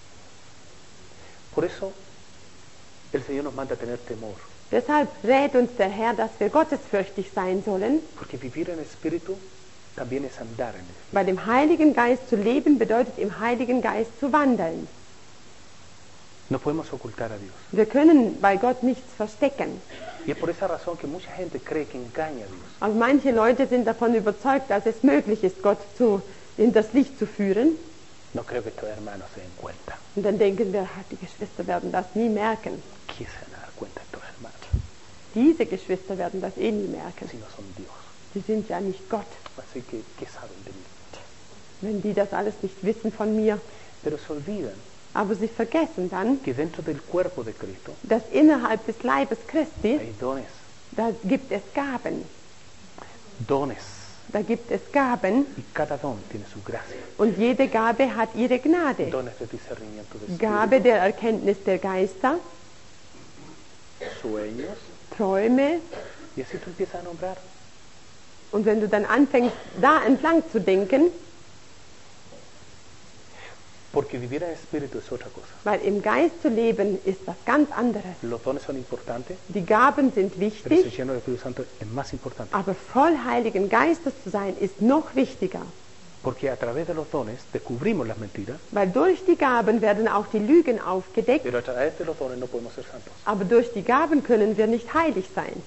Por eso el Señor nos manda a tener temor. Deshalb rät uns der Herr, dass wir gottesfürchtig sein sollen. Porque vivir en el Espíritu también es andar en el Espíritu. Bei dem Heiligen Geist zu leben bedeutet im Heiligen Geist zu wandeln. No podemos ocultar a Dios. Wir können bei Gott nichts verstecken. Y es por esa razón que mucha gente cree que engaña a Dios. Aber manche Leute sind davon überzeugt, dass es möglich ist, Gott zu, in das Licht zu führen. No creo que estos hermanos se den cuenta. Und dann denken wir, ach, die Geschwister werden das nie merken. ¿Qué se van a dar cuenta estos hermanos? Diese Geschwister werden das eh nie merken. Si no son Dios. Die sind ja nicht Gott. Así que, ¿qué saben de mí? Wenn die das alles nicht wissen von mir. Pero se olvidan Aber sie vergessen dann, que dentro del cuerpo de Cristo dass innerhalb des Leibes Christi, hay dones. da gibt es Gaben. Dones. Da gibt es Gaben Y cada don tiene su gracia. und jede Gabe hat ihre Gnade. Dones de discernimiento de Gabe espíritu, der Erkenntnis der Geister, sueños. Träume. Y así tú empiezas a nombrar. Und wenn du dann anfängst, da entlang zu denken, Porque vivir en el Espíritu es otra cosa. weil im Geist zu leben ist was ganz anderes. Los dones son importantes, Die Gaben sind pero ser wichtig, lleno del Espíritu Santo es más importante. aber voll Heiligen Geistes zu sein ist noch wichtiger. Porque a través de los dones descubrimos las mentiras, Weil durch die Gaben werden auch die Lügen aufgedeckt, pero a través de los dones no podemos ser santos. aber durch die Gaben können wir nicht heilig sein.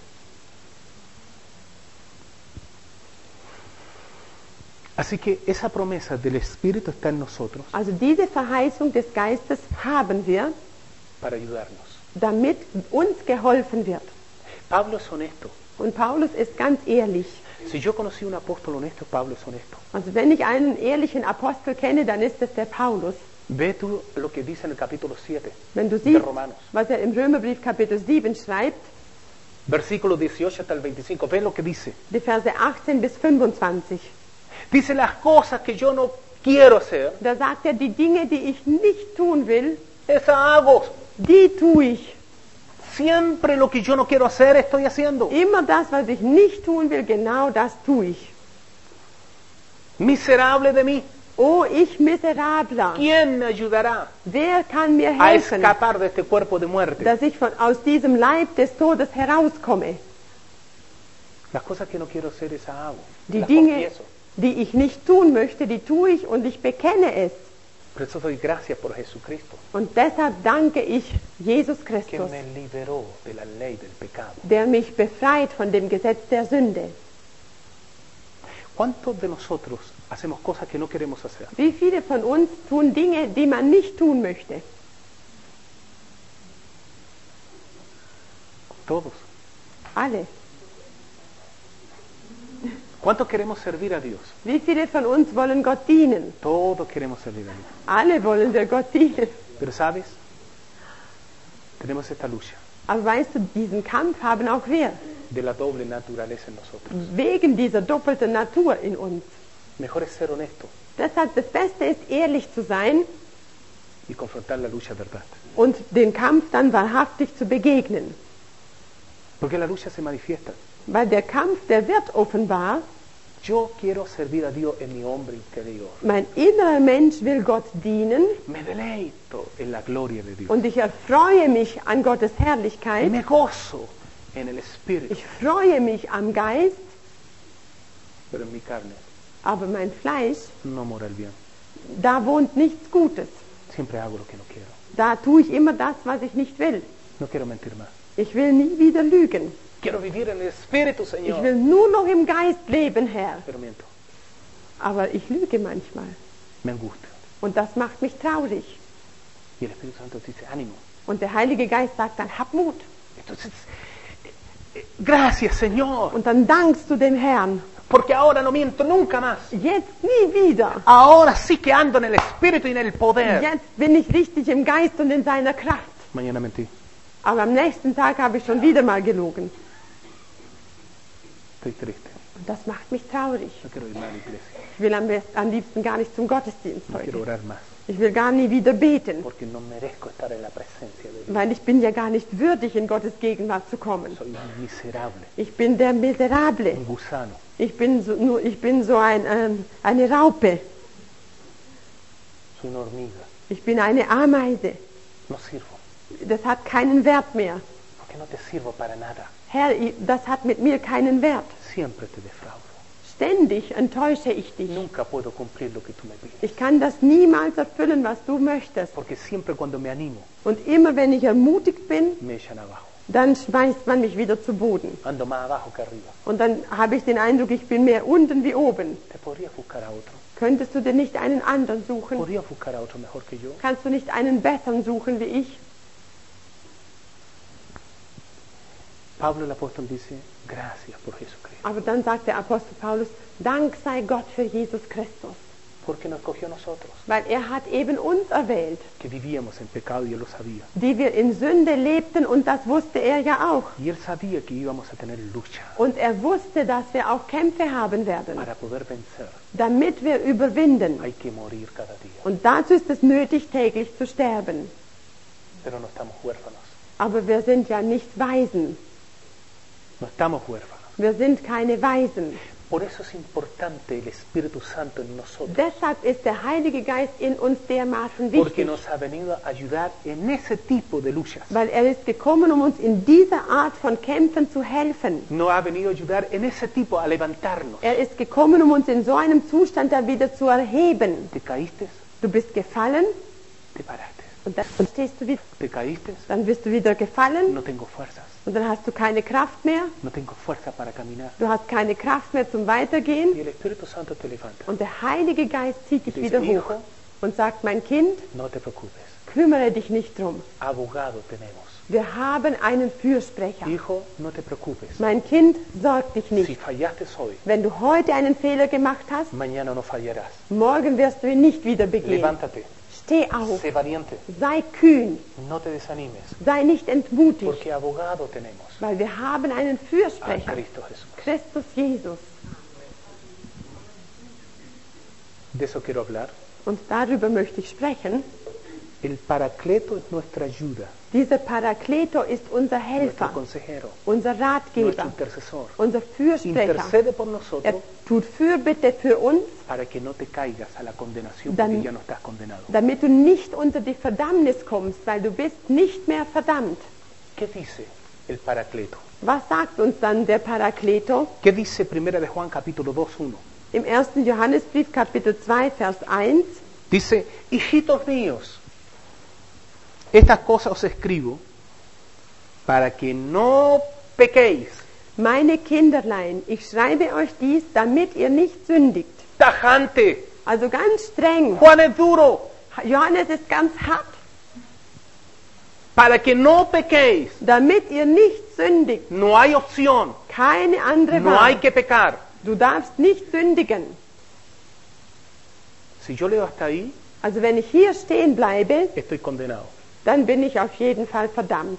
Así que esa promesa del Espíritu está en nosotros Also diese Verheißung des Geistes haben wir, para ayudarnos. damit uns geholfen wird. Pablo es honesto. Und Paulus ist ganz ehrlich. Si yo conocí un apóstol honesto, Pablo es honesto. Also wenn ich einen ehrlichen Apostel kenne, dann ist es der Paulus. Ve tú lo que dice en el capítulo siete Wenn du de siehst, Romanos, was er im Römerbrief Kapitel sieben schreibt, versículo dieciocho hasta el veinticinco. Ve lo que dice. die Verse achtzehn bis fünfundzwanzig. Dice las cosas que yo no quiero hacer, Da sagt er, die Dinge, die ich nicht tun will, esas hago. die tue ich. Siempre lo que yo no quiero hacer estoy haciendo. Immer das, was ich nicht tun will, genau das tue ich. Miserable de mí. Oh, ich Miserabler, ¿Quién me ayudará wer kann mir a helfen, escapar de este cuerpo de muerte? dass ich von, aus diesem Leib des Todes herauskomme? Las cosas que no quiero hacer, esas hago. Die Las Dinge, confieso. die ich nicht tun möchte, die tue ich und ich bekenne es. Por eso doy gracias por Jesucristo, Und deshalb danke ich Jesus que Christus, me liberó de la ley del pecado. der mich befreit von dem Gesetz der Sünde. ¿Cuántos de nosotros hacemos cosas que no queremos hacer? Wie viele von uns tun Dinge, die man nicht tun möchte? Todos. Alle. ¿Cuántos queremos servir a Dios? Wie viele von uns wollen Gott dienen? Todos queremos servir a Dios. Alle wollen wir Gott dienen. Pero sabes, tenemos esta lucha Aber weißt du, diesen Kampf haben auch wir. de la doble naturaleza en nosotros. Wegen dieser doppelten Natur in uns. Mejor es ser honesto Deshalb das Beste ist, ehrlich zu sein y confrontar la lucha verdad. und den Kampf dann wahrhaftig zu begegnen. Porque la lucha se manifiesta. Weil der Kampf, der wird offenbar. Yo quiero servir a Dios en mi hombre interior. Mein innerer Mensch will Gott dienen Me deleito en la gloria de Dios. und ich erfreue mich an Gottes Y Herrlichkeit. me gozo en el Espíritu. Ich freue mich am Geist, Pero en mi carne aber mein Fleisch, no mora el bien. da wohnt nichts Gutes. Siempre hago lo que no quiero. Da tue ich immer das, was ich nicht will. No quiero mentir más. Ich will nie wieder lügen. Quiero vivir en el Espíritu, Ich Señor. will nur noch im Geist leben, Herr. Pero miento. Aber ich lüge manchmal. Me angustia. Und das macht mich traurig. Y el Espíritu Santo dice, ánimo. Und der Heilige Geist sagt dann, hab Mut. Entonces, eh, eh, gracias, Señor. Und dann dankst du dem Herrn. Porque ahora no miento nunca más. Jetzt nie wieder. Ahora sí que ando en el Espíritu y en el poder. Jetzt bin ich richtig im Geist und in seiner Kraft. Mañana mentí. Aber am nächsten Tag habe ich schon wieder mal gelogen. Estoy triste. Und das macht mich traurig. No quiero ir más a la iglesia. Ich will am, best- am liebsten gar nicht zum Gottesdienst No quiero heute. orar más. Ich will gar nie wieder beten, Porque no merezco estar en la presencia de Dios. weil ich bin ja gar nicht würdig, in Gottes Gegenwart zu kommen. Soy un miserable, Ich bin der Miserable. un gusano. Ich bin so, nur, ich bin so ein, ähm, eine Raupe. Soy una hormiga. Ich bin eine Ameise. No sirvo. Das hat keinen Wert mehr. Porque no te sirvo para nada. Herr, ich- das hat mit mir keinen Wert. Siempre te defraudo. Ständig enttäusche ich dich. Nunca puedo cumplir lo que tú me pides. Ich kann das niemals erfüllen, was du möchtest. Porque siempre cuando me animo, Und immer wenn ich ermutigt bin, me echan abajo. dann schmeißt man mich wieder zu Boden. Ando más abajo que arriba. Und dann habe ich den Eindruck, ich bin mehr unten wie oben. ¿Te podrías buscar a otro? Könntest du dir nicht einen anderen suchen? ¿Podrías buscar a otro mejor que yo? Kannst du nicht einen besseren suchen wie ich? Pablo el apóstol dice, gracias por Jesucristo. Aber dann sagt der Apostel Paulus, Dank sei Gott für Jesus Christus. Porque nos escogió a nosotros, Weil er hat eben uns erwählt, que vivíamos en pecado y él lo sabía. die wir in Sünde lebten, und das wusste er ja auch. Y él sabía que íbamos a tener lucha Und er wusste, dass wir auch Kämpfe haben werden. para poder vencer. Damit wir überwinden. Hay que morir cada día. Und dazu ist es nötig, täglich zu sterben. Pero no estamos huérfanos. Aber wir sind ja nicht Waisen. No estamos huérfanos. Wir sind keine Waisen. Por eso es importante el Espíritu Santo en nosotros. Deshalb ist der Heilige Geist in uns dermaßen Porque wichtig. nos ha venido a ayudar en ese tipo de luchas. Weil er ist gekommen, um uns in dieser Art von Kämpfen zu helfen. Nos ha venido a ayudar en ese tipo a levantarnos. Er ist gekommen, um uns in so einem Zustand dann wieder zu erheben. ¿Te caíste? Du bist gefallen Te paraste. und dann und stehst du wieder. ¿Te caíste? Dann bist du wieder gefallen No tengo fuerzas. und dann hast du keine Kraft mehr. No tengo fuerza para caminar. Du hast keine Kraft mehr zum Y Weitergehen. el Espíritu Santo te levanta. Und der Heilige Geist zieht dich Dice, wieder hoch "Hijo, und sagt, mein Kind, no te preocupes. kümmere dich nicht drum. Abogado tenemos. Wir haben einen Fürsprecher. Hijo, no te preocupes. Mein Kind, sorg dich Si nicht. fallaste hoy, Wenn du heute einen Fehler gemacht hast, mañana no fallarás. morgen wirst du ihn nicht wieder begehen. Levántate. Steh auf, Sé valiente. sei kühn, No te desanimes. sei nicht entmutigt, Porque abogado tenemos weil wir haben einen a Fürsprecher, Cristo Jesús. Christus Jesus. De eso quiero hablar. Und darüber möchte ich sprechen. El Paracleto es nuestra ayuda, Dieser Parakleto ist unser nuestro Helfer, consejero, unser nuestro Ratgeber, intercesor. unser Fürsprecher. Intercede por Er nosotros tut Fürbitte für uns, para que no te caigas a la condenación Dan- porque ya no estás condenado. damit du nicht unter die Verdammnis kommst, weil du bist nicht mehr verdammt. ¿Qué dice el Paracleto? Was sagt uns dann der Parakleto? ¿Qué dice Primera de Juan capítulo dos, uno? Im ersten Johannesbrief, Kapitel zwei, Vers eins, Dice, hijitos míos, estas cosas os escribo para que no pequéis. meine Kinderlein, ich schreibe euch dies, damit ihr nicht sündigt. Tajante. Also ganz streng. Juan es duro. Johannes ist ganz hart. Para que no pequéis. Damit ihr nicht sündigt. No hay opción. Keine andere No hay Wahl. que pecar. Du darfst nicht sündigen. Si yo leo hasta ahí, Also wenn ich hier stehen bleibe, estoy condenado. dann bin ich auf jeden Fall verdammt.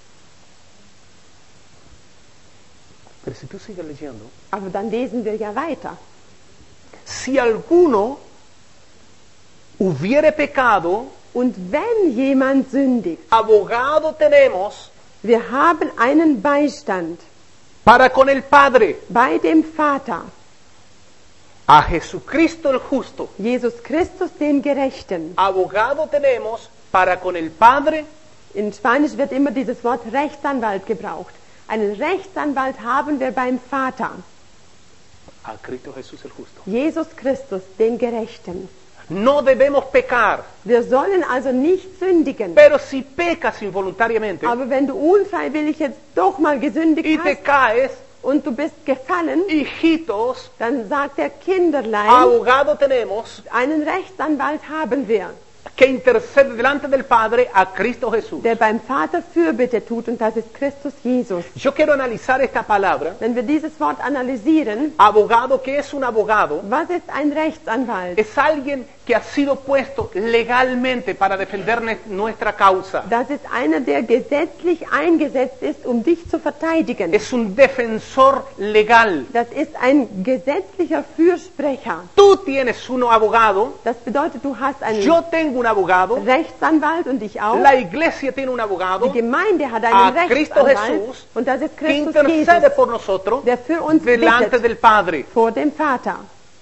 Pero si tú sigues leyendo, Aber dann lesen wir ja weiter. si alguno hubiere pecado, Und wenn jemand sündigt, abogado tenemos wir haben einen Beistand para con el Padre, bei dem Vater, a Jesucristo el justo. Jesus Christus, den Gerechten. Abogado tenemos para con el Padre, In Spanisch wird immer dieses Wort Rechtsanwalt gebraucht. Einen Rechtsanwalt haben wir beim Vater, a Cristo Jesús el justo. Jesus Christus, den Gerechten. No debemos pecar, Wir sollen also nicht sündigen. pero si pecas involuntariamente Aber wenn du unfreiwillig jetzt doch mal y gesündigt te hast caes, und du bist gefallen, hijitos, dann sagt der Kinderlein, abogado tenemos einen Rechtsanwalt haben wir, que intercede delante del Padre a Cristo Jesús. der beim Vater Fürbitte tut, und das ist Christus Jesus. Yo quiero analizar esta palabra, Wenn wir dieses Wort analysieren, abogado, ¿qué es un abogado? was ist ein Rechtsanwalt? Es alguien que ha sido puesto legalmente para defender ne- nuestra causa. Das ist einer, der gesetzlich eingesetzt ist, um dich zu verteidigen. Es un defensor legal. Das ist ein gesetzlicher Fürsprecher. Tú tienes un abogado, Das bedeutet, du hast einen yo tengo un abogado, Rechtsanwalt und ich auch. la iglesia tiene un Die abogado Gemeinde hat a einen Cristo Rechtsanwalt Jesús, und das ist que Christus intercede Jesus, por nosotros der für uns delante bittet del Padre. vor dem Vater.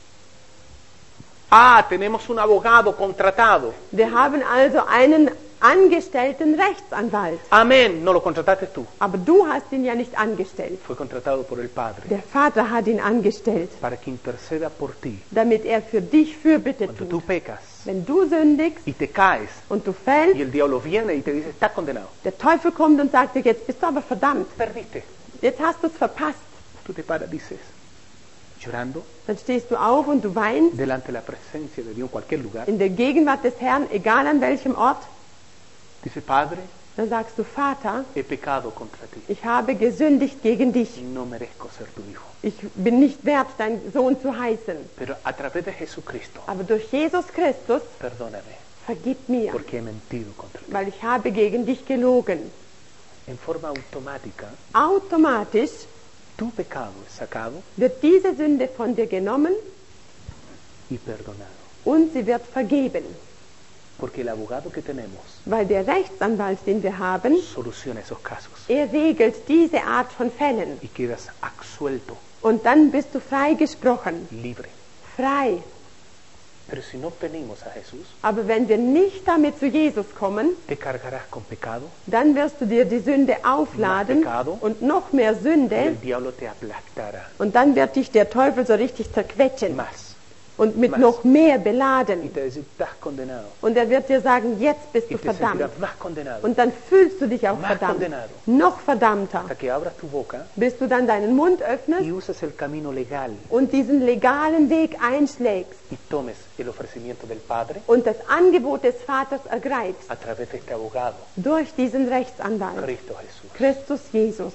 Ah, tenemos un abogado contratado. Wir haben also einen angestellten Rechtsanwalt. Amén, no lo contrataste tú, Aber du hast ihn ja nicht angestellt. fue contratado por el Padre Der Vater hat ihn angestellt, para que interceda por ti. damit er für dich Fürbitte Cuando tut. tú pecas Wenn du sündigst y te caes und du y fällst, el diablo viene y te dice, estás condenado, der Teufel kommt und sagt dir, jetzt bist du aber verdammt, perdiste. jetzt hast du es verpasst. Tú te paras, dices, llorando Dann stehst du auf und du weinst delante de la presencia de Dios en cualquier lugar. in der Gegenwart des Herrn, egal an welchem Ort. Dice, Padre, Dann sagst du, Vater, he pecado contra ti. ich habe gesündigt gegen dich. No merezco ser tu hijo. Ich bin nicht wert, dein Sohn zu heißen. Pero a través de Jesucristo, Aber durch Jesus Christus, perdóname, vergib mir, porque he mentido contra ti. weil ich habe gegen dich gelogen. En forma automática, Automatisch tu pecado es sacado wird diese Sünde von dir genommen y perdonado. und sie wird vergeben. Porque el abogado que tenemos Weil der Rechtsanwalt, den wir haben, soluciona esos casos er regelt diese Art von Fällen. y quedas absuelto, Und dann bist du freigesprochen, libre. frei. Pero si no venimos a Jesús, Aber wenn wir nicht damit zu Jesus kommen, te cargarás con pecado dann wirst du dir die Sünde aufladen und noch mehr y Sünde el diablo te aplastará und dann wird dich der Teufel so richtig zerquetschen más und mit Más. noch mehr y beladen. te decir, estás condenado. Und er wird dir sagen, jetzt bist Y du te sentirás verdammt. más condenado. Und dann fühlst du dich auch Más verdammt. condenado. Noch verdammter. Hasta que abras tu boca Bis du dann deinen Mund y öffnest uses el camino legal und diesen legalen Weg einschlägst y tomes el ofrecimiento del Padre und das Angebot des Vaters ergreifst a través de este abogado, durch diesen Rechtsanwalt, Cristo Jesús. Christus Jesus.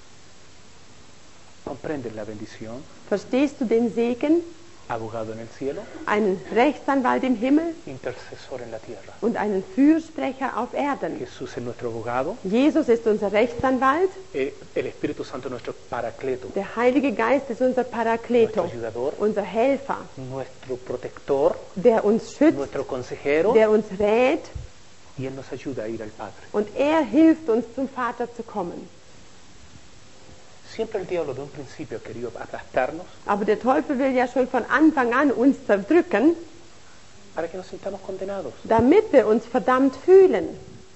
¿Comprendes la bendición? Verstehst du den Segen? Abogado en el cielo, Einen Rechtsanwalt im Himmel intercesor en la tierra. und einen Fürsprecher auf Erden. Jesús es nuestro abogado, Jesus ist unser Rechtsanwalt, eh, el Espíritu Santo es nuestro paracleto, der Heilige Geist ist unser nuestro Parakleto, ayudador, unser Helfer, nuestro protector, der uns schützt, nuestro consejero, der uns rät y Él nos ayuda a ir al Padre. und er hilft uns zum Vater zu kommen. Siempre el diablo de un principio ha querido aplastarnos Aber der Teufel will ja schon von Anfang an uns zerdrücken, para que nos sintamos condenados damit wir uns verdammt fühlen.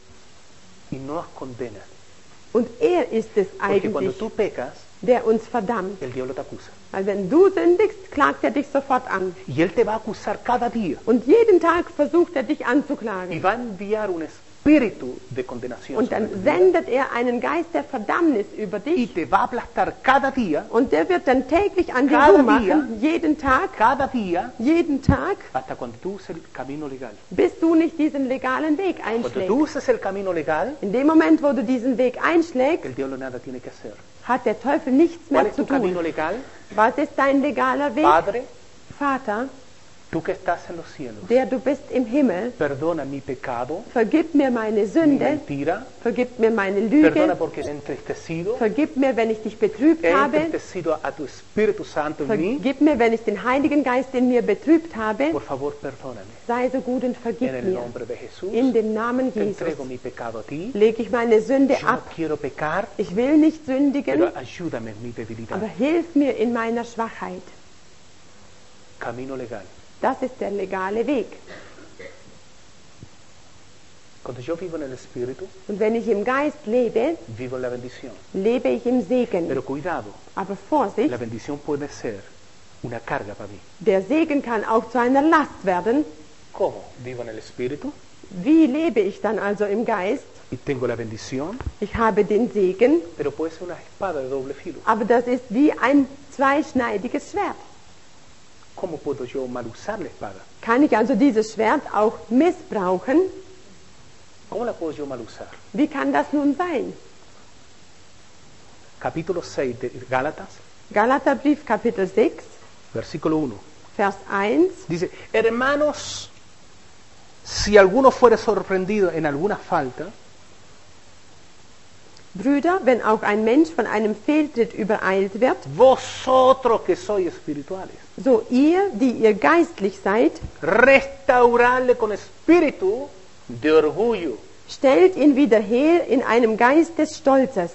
y no nos condena. Und er ist es Porque cuando eigentlich, tú pecas, der uns verdammt. el diablo te acusa. Weil wenn du sündigst, klagt er dich sofort an. Y Él te va a acusar cada día Und jeden Tag versucht er dich y anzuklagen. va a enviar un espíritu de condenación Und sobre dann tu vida sendet er einen Geist der Verdammnis über y dich. te va a aplastar cada día, Und der wird dann täglich an dir Cada rummachen, jeden Tag, cada día, jeden Tag, hasta cuando tú uses el camino legal. bis du nicht diesen legalen Weg Cuando tú einschlägst. uses el camino legal, In dem Moment, wo du diesen Weg einschlägst, el diablo nada tiene que hacer. hat der Teufel nichts ¿Cuál mehr es zu tu camino tun. legal? Was ist dein legaler Weg? Padre, Vater, tú que estás en los cielos, der du bist im Himmel, perdona mi pecado, vergib mir meine mi Sünde, mentira, vergib mir meine perdona Lüge, porque he entristecido, vergib mir, wenn ich dich betrübt he habe, entristecido a tu Espíritu Santo en mí. vergib mir, wenn ich den Heiligen Geist in mir betrübt habe, Por favor, perdóname. sei so gut und En vergib el mir. nombre de Jesús, In dem Namen te Jesus entrego mi pecado a ti. lege ich meine Sünde Yo no ab. quiero pecar, Ich will nicht sündigen, pero ayúdame en mi debilidad. aber hilf mir in meiner Schwachheit. Camino legal. Das ist der legale Weg. Cuando yo vivo en el Espíritu, Und wenn ich im Geist lebe, vivo en la bendición. lebe ich im Segen. Pero cuidado, Aber Vorsicht, la bendición puede ser una carga para mí. der Segen kann auch zu einer Last werden. ¿Cómo? Vivo en el Espíritu Wie lebe ich dann also im Geist? y tengo la bendición, Ich habe den Segen, pero puede ser una espada de doble filo. aber das ist wie ein zweischneidiges Schwert. ¿Cómo puedo yo mal usar la espada? Kann ich also dieses Schwert auch missbrauchen? ¿Cómo la puedo yo mal usar? Wie kann das nun sein? Capítulo seis de Gálatas, Galaterbrief Kapitel sechs, versículo uno. Vers eins. Dice, hermanos, si alguno fuere sorprendido en alguna falta, Brüder, wenn auch ein Mensch von einem Fehltritt übereilt wird, vosotros que sois espirituales, so ihr, die ihr geistlich seid, restaurarle con espíritu de orgullo. stellt ihn wieder her in einem Geist des Stolzes.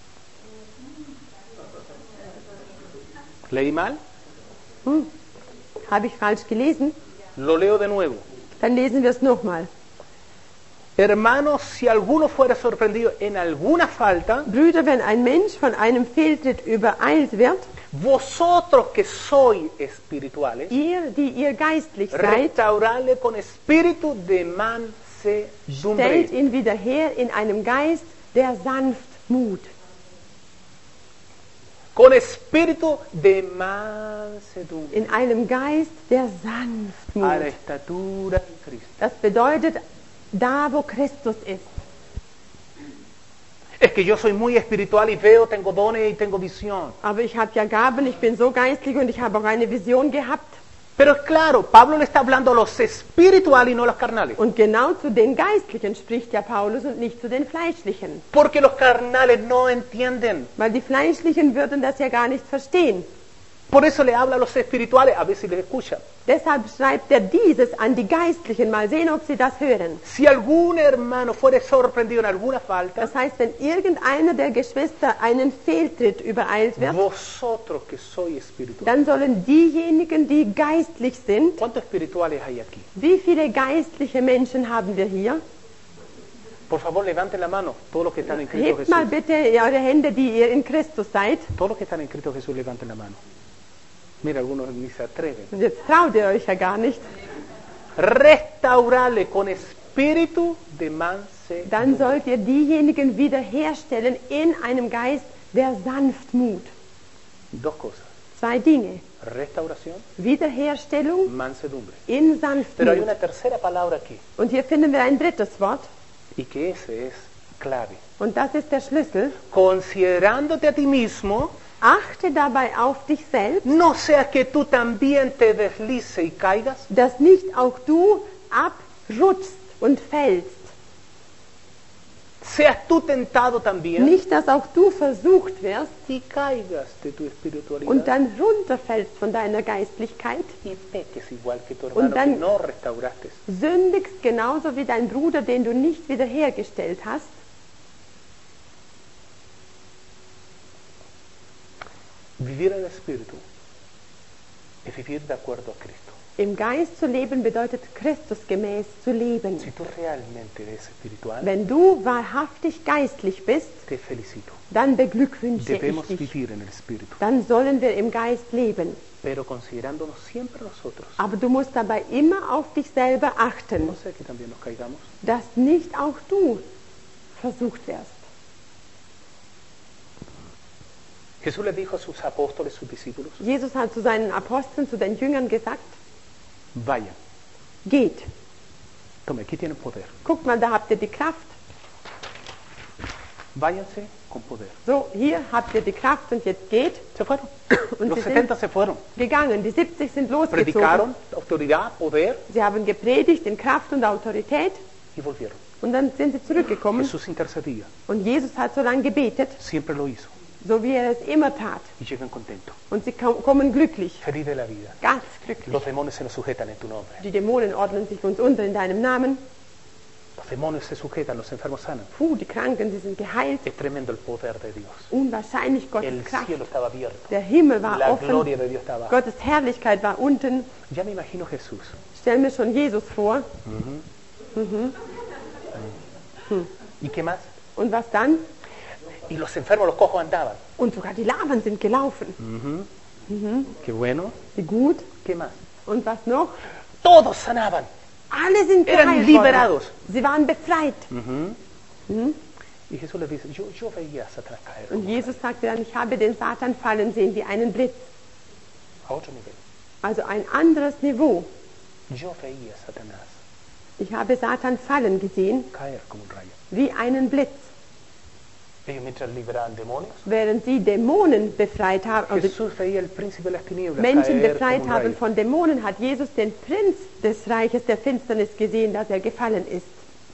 ¿Leí mal? Hm, habe ich falsch gelesen? Lo leo de nuevo. Dann lesen wir es nochmal. Hermanos, si alguno fuera sorprendido en alguna falta, Brüder, wenn ein Mensch von einem Fehltritt übereilt wird, vosotros que sois espirituales, ihr, die ihr geistlich seid, restaurarle con espíritu de mansedumbre. stellt ihn wieder her in einem Geist der Sanftmut. Con espíritu de mansedumbre. In einem Geist der A la Sanftmut. estatura de Cristo. Das bedeutet, da wo Christus ist. Es que yo soy muy espiritual y veo, tengo dones y tengo visión. Aber ich habe ja Gaben, ich bin so geistlich und ich habe auch eine Vision gehabt. Pero es claro, Pablo le está hablando a los espirituales y no a los carnales. Und genau zu den Geistlichen spricht ja Paulus und nicht zu den Fleischlichen. Porque los carnales no entienden. Weil die Fleischlichen würden das ja gar nicht verstehen. Por eso le habla a los espirituales, a ver si les escuchan. Deshalb schreibt er dieses an die Geistlichen, mal sehen, ob sie das hören. Si algún hermano fuere sorprendido en alguna falta, Das heißt, wenn irgendeiner der Geschwister einen Fehltritt übereilt wird, vosotros que sois espirituales. dann sollen diejenigen, die geistlich sind, ¿Cuántos espirituales hay aquí? wie viele geistliche Menschen haben wir hier? Por favor, levanten la mano, todos los que están en Cristo Hebt Jesús. mal bitte eure Hände, die ihr in Christus seid. Todos los que están en Cristo Jesús, levanten la mano. Mira, algunos ni se atreven. Und jetzt traut ihr euch ja gar nicht. Restaurarle con espíritu de mansedumbre. Dann sollt ihr diejenigen wiederherstellen in einem Geist der Sanftmut. Dos cosas. Zwei Dinge. Restauración, Wiederherstellung mansedumbre. in Pero hay Sanftmut. una tercera palabra aquí, Und hier finden wir ein drittes Wort. y que ese es clave. Und das ist der Schlüssel. Considerándote a ti mismo, Achte dabei auf dich selbst, no sea que tú también te deslice y caigas. dass nicht auch du abrutschst und fällst. Seas tú tentado también Nicht, dass auch du versucht wirst y caigas de tu und espiritualidad dann runterfällst von deiner Geistlichkeit, y peques igual que tu Und hermano dann- que no restauraste. sündigst genauso wie dein Bruder, den du nicht wiederhergestellt hast. Vivir en el espíritu es vivir de acuerdo a Cristo. Im Geist zu leben bedeutet Christusgemäß zu leben. Si tú realmente eres espiritual, Wenn du wahrhaftig geistlich bist, te felicito. dann beglückwünsche Debemos ich dich. vivir en el espíritu, Dann sollen wir im Geist leben. pero considerándonos siempre nosotros. Aber du musst dabei immer auf dich selber achten, No sé que también nos caigamos. dass nicht auch du versucht wirst. Jesús le dijo a sus apóstoles, sus discípulos, Jesus hat zu seinen Aposteln, zu den Jüngern gesagt, vayan, geht. tome, aquí tienen poder. Guckt mal, da habt ihr die Kraft. Váyanse con poder. So, hier habt ihr die Kraft und jetzt geht. Se fueron. Und Los sie sind setenta se fueron. gegangen. Die siebzig sind losgezogen. Predicaron autoridad, poder Sie haben gepredigt in Kraft und Autorität y volvieron. und dann sind sie zurückgekommen. Jesús intercedía, Und Jesus hat so lange gebetet, siempre lo hizo so wie er es immer tat. y llegan contentos, Und sie kom- kommen glücklich, feliz de la vida. ganz glücklich. Los demonios se nos sujetan en tu nombre. Die Dämonen ordnen sich uns unter in deinem Namen. Los demonios se sujetan, los enfermos sanan. Puh, die Kranken, sie sind geheilt. Es tremendo el poder de Dios. Unwahrscheinlich Gottes El Kraft. cielo estaba abierto. Der Himmel war La offen. gloria de Dios estaba. Gottes Herrlichkeit war unten. Ya me imagino Jesús. Stell mir schon Jesus vor. ¿Y qué más? Und was dann? Y los enfermos, los cojos andaban. Und sogar die Laven sind gelaufen. Qué bueno. Wie gut. ¿Qué más? Und was noch? Todos sanaban. Alle sind Eran geheilt liberados. worden. Sie waren befreit. Y Jesús les dice, yo, yo veía a Satanás caer Und Jesus sagte dann, ich habe den Satan fallen sehen wie einen Blitz. a otro nivel. Also ein anderes Niveau. Yo veía a Satanás Ich habe Satan fallen gesehen caer como un rayo. wie einen Blitz. Ellos mientras liberaban demonios, während sie Dämonen befreit haben, also Jesús veía el príncipe de las tinieblas Menschen caer befreit como un haben rayo. von Dämonen, hat Jesus den Prinz des Reiches der Finsternis gesehen, dass er gefallen ist.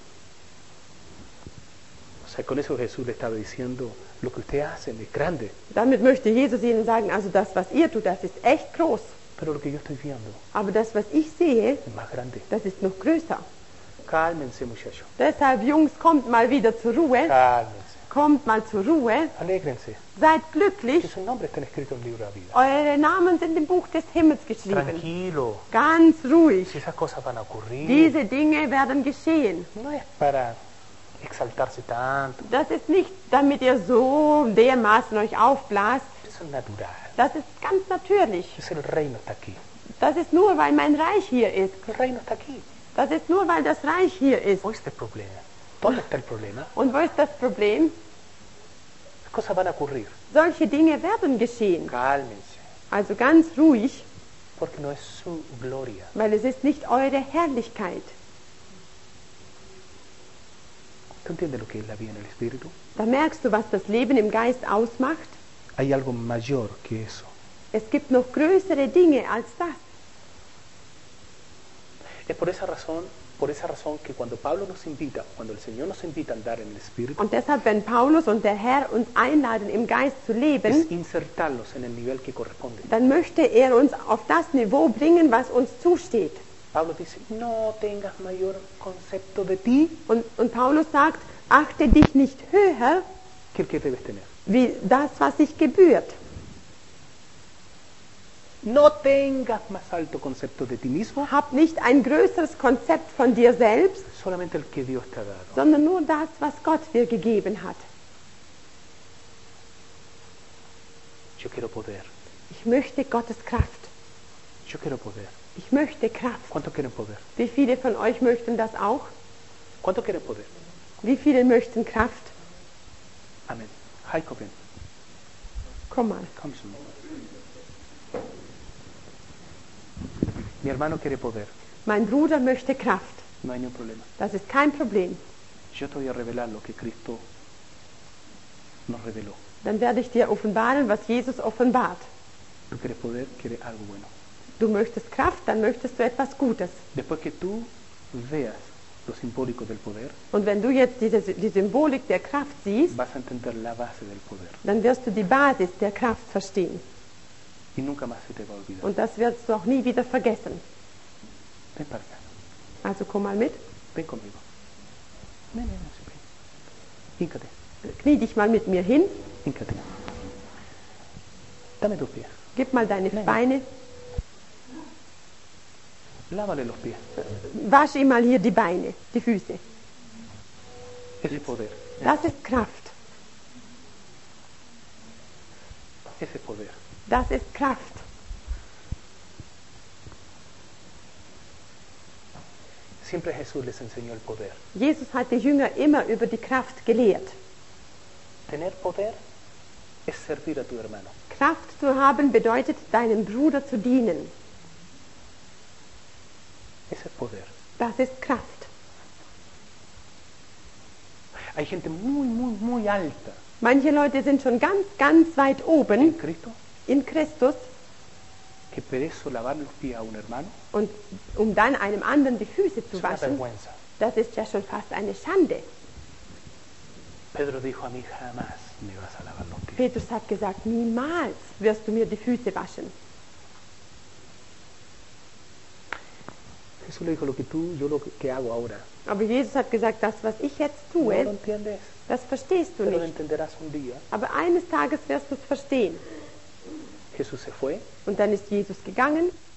O sea, con eso Jesús le estaba diciendo, lo que ustedes hacen es grande, Damit möchte Jesus ihnen sagen, also das, was ihr tut, das ist echt groß. pero lo que yo estoy viendo Aber das, was ich sehe, es más grande. das ist noch größer. Cálmense, muchachos. Deshalb, Jungs, kommt mal wieder zur Ruhe. Cálmense. Kommt mal zur Ruhe. Alégrense. Seid Que glücklich. sus nombres están escritos en el libro de la vida. Eure Namen sind im Buch des Himmels geschrieben. Tranquilo. Ganz ruhig. Si esas cosas van a ocurrir, Diese Dinge werden geschehen. no es para exaltarse tanto. Das ist nicht, damit ihr so dermaßen euch aufblast. Eso es natural. Das ist ganz natürlich. Es el reino está aquí. Das ist nur, weil mein Reich hier ist. El reino está aquí. Das ist nur, weil das Reich hier ist. ¿Dónde está el problema? ¿Dónde está el problema? Und wo ist das Problem? Las cosas van a ocurrir. Solche Dinge werden geschehen. Cálmense. Also ganz ruhig, Porque no es su gloria. weil es ist nicht eure Herrlichkeit. ¿Tú entiendes lo que es la vida en el Espíritu? Da merkst du, was das Leben im Geist ausmacht. Hay algo mayor que eso. Es gibt noch größere Dinge als das. Es por esa razón, por esa razón que cuando Pablo nos invita, cuando el Señor nos invita a andar en el Espíritu, Und deshalb, wenn Paulus und der Herr uns einladen, im Geist zu es leben, insertarlos en el nivel que corresponde. dann möchte er uns auf das Niveau bringen, was uns zusteht. Pablo dice, no tengas mayor concepto de ti Und, und Paulus sagt, achte dich nicht höher, que el que debes tener. wie das, was sich gebührt. No tengas más alto concepto de ti mismo, Hab nicht ein größeres Konzept von dir selbst, solamente el que Dios te ha dado. sondern nur das, was Gott dir gegeben hat. Yo quiero poder, Ich möchte Gottes Kraft. yo quiero poder. Ich möchte Kraft. ¿Cuántos quieren poder? Wie viele von euch möchten das auch? ¿Cuántos quieren poder? Wie viele möchten Kraft? Amén. Heiko, ven. Komm mal. Komm schon. Mi hermano quiere poder. Mein Bruder möchte Kraft. No hay ningún problema. Das ist kein Problem. Yo te voy a revelar lo que Cristo nos reveló. Dann werde ich dir offenbaren, was Jesus offenbart. Tú quieres poder, quieres algo bueno. Du möchtest Kraft, dann möchtest du etwas Gutes. Después que tú veas lo simbólico del poder, Und wenn du jetzt diese, die Symbolik der Kraft siehst, vas a entender la base del poder. dann wirst du die Basis der Kraft verstehen. Y nunca más se te va a olvidar. Und das wirst du auch nie wieder vergessen. Ven para acá. Also komm mal mit. Ven conmigo. Ven, ven, ven. Híncate. Knie dich mal mit mir hin. Híncate. Dame tus pies. Gib mal deine Nein. Beine. Lávale los pies. Wasch ihm mal hier die Beine, die Füße. Ese es poder. Das ist Kraft. Ese es poder. Das ist Kraft. Siempre Jesús les enseñó el poder. Jesus hat die Jünger immer über die Kraft gelehrt. Tener poder es servir a tu hermano. Kraft zu haben bedeutet, deinem Bruder zu dienen. Ese es poder. Das ist Kraft. Hay gente muy, muy, muy alta Manche Leute sind schon ganz, ganz weit en oben Cristo in Christus que por eso lavar los pies a un hermano und um dann einem anderen die Füße es zu una waschen, vergüenza. das ist ja schon fast eine Schande. Pedro dijo a mí jamás me vas a lavar los pies. Petrus hat gesagt, niemals wirst du mir die Füße waschen. Jesús le dijo lo que tú, yo lo que hago ahora. Aber Jesus hat gesagt, das, was ich jetzt No lo tue, entiendes, das verstehst du pero lo nicht. entenderás un día. Aber eines Tages wirst du es verstehen. Jesús se fue Und dann ist Jesus gegangen